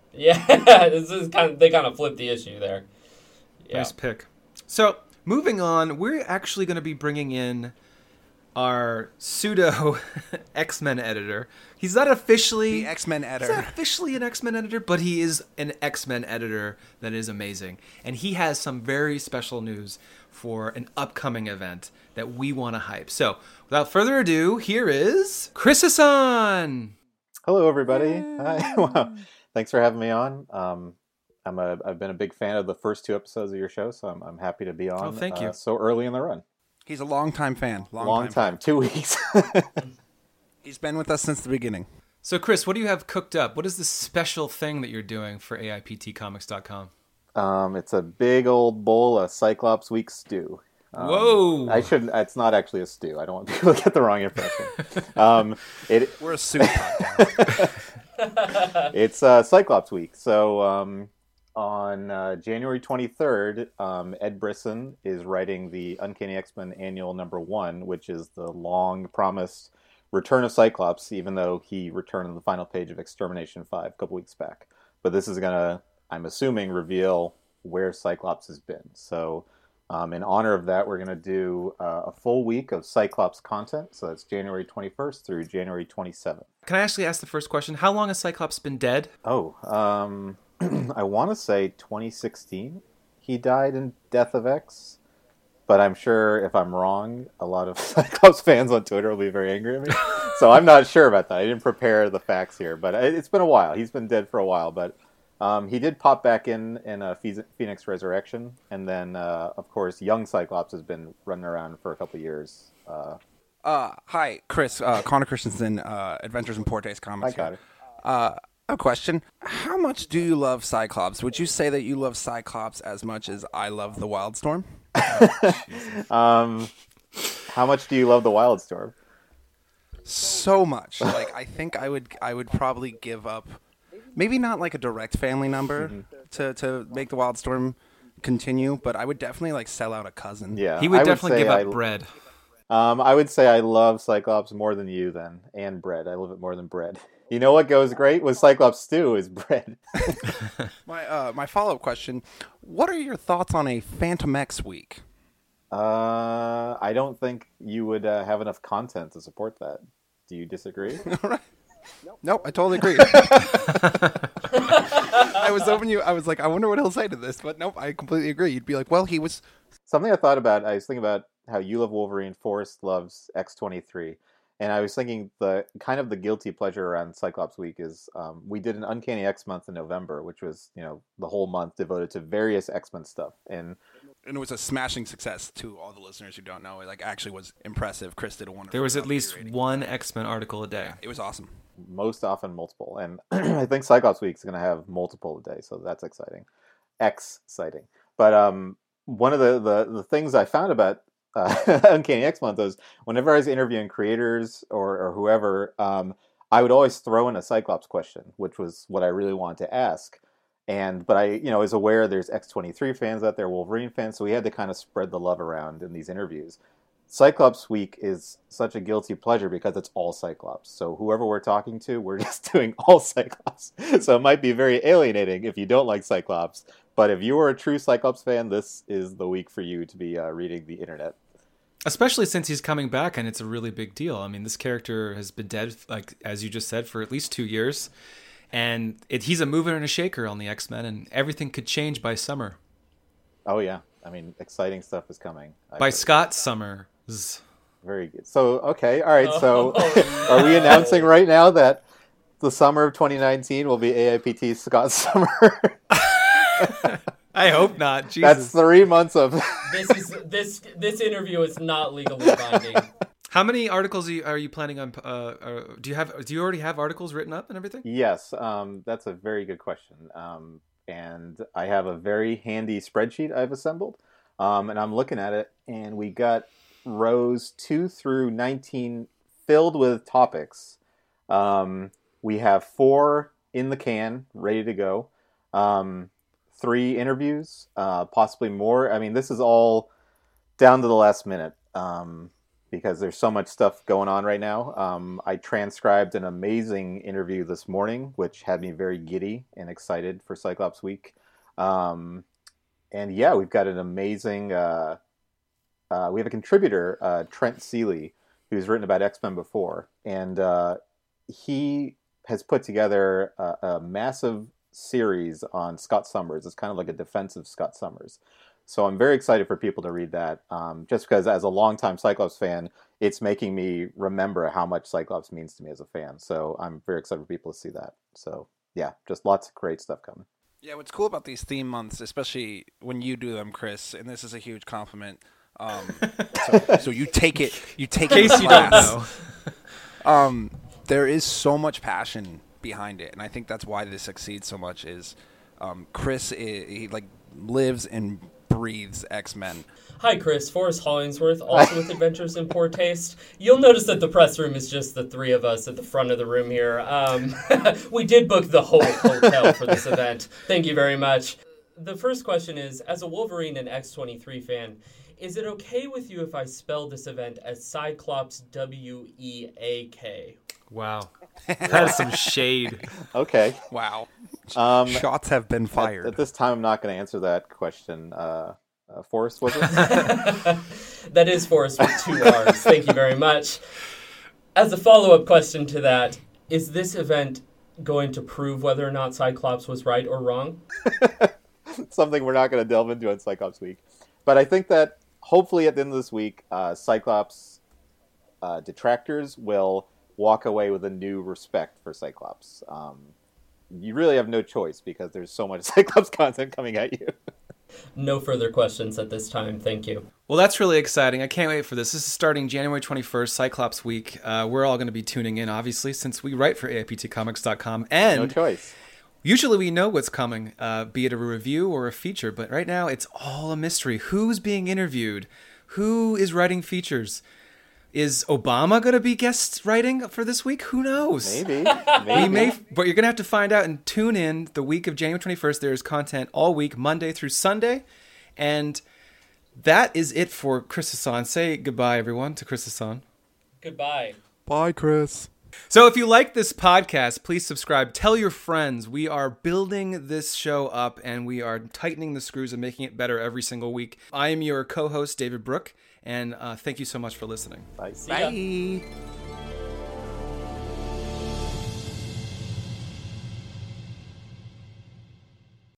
C: Yeah, this is kind of they kind of flipped the issue there. Yeah.
A: Nice pick. So moving on, we're actually going to be bringing in our pseudo X-Men editor. He's not officially
B: The X-Men
A: He's
B: editor.
A: not officially an X-Men editor, but he is an X-Men editor that is amazing. And he has some very special news for an upcoming event that we want to hype. So, without further ado, here is Chris Hassan.
D: Hello, everybody. Hi. Wow. Thanks for having me on. Um, I'm a, I've been a big fan of the first two episodes of your show, so I'm, I'm happy to be on
A: Oh, thank you.
D: uh, so early in the run.
B: He's a long-time fan. Long,
D: Long time, two weeks.
B: He's been with us since the beginning.
A: So, Chris, what do you have cooked up? What is this special thing that you're doing for A I P T comics dot com?
D: um, it's a big old bowl of Cyclops Week stew. Um,
A: Whoa!
D: I shouldn't. It's not actually a stew. I don't want people to get the wrong impression. um, it
B: We're a soup podcast.
D: It's uh, Cyclops Week. So um, on uh, January twenty-third, um, Ed Brisson is writing the Uncanny X-Men Annual Number One, which is the long-promised return of Cyclops, even though he returned on the final page of Extermination five a couple weeks back. But this is going to, I'm assuming, reveal where Cyclops has been. So um, in honor of that, we're going to do uh, a full week of Cyclops content. So that's January twenty-first through January twenty-seventh.
A: Can I actually ask the first question? How long has Cyclops been dead?
D: Oh, um, I want to say twenty sixteen. He died in Death of X, but I'm sure if I'm wrong, a lot of Cyclops fans on Twitter will be very angry at me. So I'm not sure about that. I didn't prepare the facts here, but it's been a while. He's been dead for a while, but um, he did pop back in in a Phoenix Resurrection, and then uh, of course, young Cyclops has been running around for a couple of years. Uh,
B: Uh, hi, Chris. Uh, Connor Christensen, uh, Adventures in Poor Taste Comics.
D: I got
B: here.
D: it.
B: Uh, a question. How much do you love Cyclops? Would you say that you love Cyclops as much as I love the Wildstorm?
D: Um, how much do you love the Wildstorm?
B: So much. Like, I think I would I would probably give up, maybe not like a direct family number to, to make the Wildstorm continue, but I would definitely like sell out a cousin.
D: Yeah,
A: He would
D: I
A: definitely
D: say
A: give up
D: I-
A: bread.
D: Um, I would say I love Cyclops more than you then, and bread. I love it more than bread. You know what goes great with Cyclops stew is bread.
B: My uh, my follow up question: what are your thoughts on a Phantom X week?
D: Uh, I don't think you would uh, have enough content to support that. Do you disagree?
B: Nope, I totally agree. I was hoping you. I was like, I wonder what he'll say to this, but nope, I completely agree. You'd be like, well, he was.
D: Something I thought about, I was thinking about how you love Wolverine, Forrest loves X twenty-three. And I was thinking the kind of the guilty pleasure around Cyclops Week is um, we did an Uncanny X month in November, which was, you know, the whole month devoted to various X-Men stuff. And
B: And it was a smashing success to all the listeners who don't know. It like actually was impressive. Chris did a wonderful.
A: There was at
B: job
A: least
B: curating.
A: one X-Men article a day.
B: It was awesome.
D: most often multiple. And I think Cyclops Week is going to have multiple a day, so that's exciting. Exciting. But um, one of the, the, the things I found about uh, Uncanny X-Month was whenever I was interviewing creators or, or whoever, um, I would always throw in a Cyclops question, which was what I really wanted to ask. And but I, you know, was aware there's X twenty-three fans out there, Wolverine fans, so we had to kind of spread the love around in these interviews. Cyclops Week is such a guilty pleasure because it's all Cyclops. So whoever we're talking to, we're just doing all Cyclops. So it might be very alienating if you don't like Cyclops. But if you are a true Cyclops fan, this is the week for you to be uh, reading the internet.
A: Especially since he's coming back and it's a really big deal. I mean, this character has been dead, like as you just said, for at least two years. And it, he's a mover and a shaker on the X-Men, and everything could change by summer.
D: Oh, yeah. I mean, exciting stuff is coming.
A: By
D: I-
A: Scott Summers.
D: Very good. So, okay. All right. So are we announcing right now that the summer of twenty nineteen will be A I P T Scott Summer?
A: I I hope not. Jesus.
D: That's three months of.
C: This is this this interview is not legally binding.
A: How many articles are you, are you planning on? Uh, uh, do you have? Do you already have articles written up and everything?
D: Yes, um, that's a very good question. Um, and I have a very handy spreadsheet I've assembled, um, and I'm looking at it, and we got rows two through nineteen filled with topics. Um, we have four in the can, ready to go. Um, three interviews, uh, possibly more. I mean, this is all down to the last minute. Um, because there's so much stuff going on right now. Um, I transcribed an amazing interview this morning, which had me very giddy and excited for Cyclops Week. Um, and yeah, we've got an amazing, uh, uh, we have a contributor, uh, Trent Seeley, who's written about X-Men before. And uh, he has put together a, a massive series on Scott Summers. It's kind of like a defensive Scott Summers. So I'm very excited for people to read that, um, just because as a longtime Cyclops fan, it's making me remember how much Cyclops means to me as a fan. So I'm very excited for people to see that. So yeah, just lots of great stuff coming.
B: Yeah, what's cool about these theme months, especially when you do them, Chris, and this is a huge compliment. Um, so, so you take it, you take
A: In
B: it.
A: case you don't know,
B: um, there is so much passion behind it, and I think that's why this succeeds so much. Is um, Chris? He, he like lives and breathes X-Men.
C: Hi, Chris. Forrest Hollingsworth, also with Adventures in Poor Taste. You'll notice that the press room is just the three of us at the front of the room here. Um, we did book the whole hotel for this event. Thank you very much. The first question is, as a Wolverine and X twenty-three fan, is it okay with you if I spell this event as Cyclops W E A K?
A: wow, that is some shade.
D: Okay.
B: Wow.
D: Um,
B: Shots have been fired.
D: At, at this time, I'm not going to answer that question. Uh, uh, Forrest, was it?
C: That is Forrest with two R's. Thank you very much. As a follow-up question to that, is this event going to prove whether or not Cyclops was right or wrong?
D: Something we're not going to delve into on Cyclops Week. But I think that hopefully at the end of this week, uh, Cyclops uh, detractors will walk away with a new respect for Cyclops. Um, you really have no choice because there's so much Cyclops content coming at you.
C: No further questions at this time. Thank you.
A: Well, that's really exciting. I can't wait for this. This is starting January twenty-first, Cyclops Week. Uh, we're all going to be tuning in, obviously, since we write for A I P T comics dot com. And
D: No choice.
A: usually we know what's coming, uh, be it a review or a feature, but right now it's all a mystery. Who's being interviewed? Who is writing features? Is Obama going to be guest writing for this week? Who knows?
D: Maybe. Maybe.
A: We may, but you're going to have to find out and tune in the week of January twenty-first. There's content all week, Monday through Sunday. And that is it for Chris Hassan. Say goodbye, everyone, to Chris Hassan.
C: Goodbye.
B: Bye, Chris.
A: So if you like this podcast, please subscribe. Tell your friends. We are building this show up, and we are tightening the screws and making it better every single week. I am your co-host, David Brooke, and uh, thank you so much for listening.
D: Bye.
C: See ya.
B: Bye.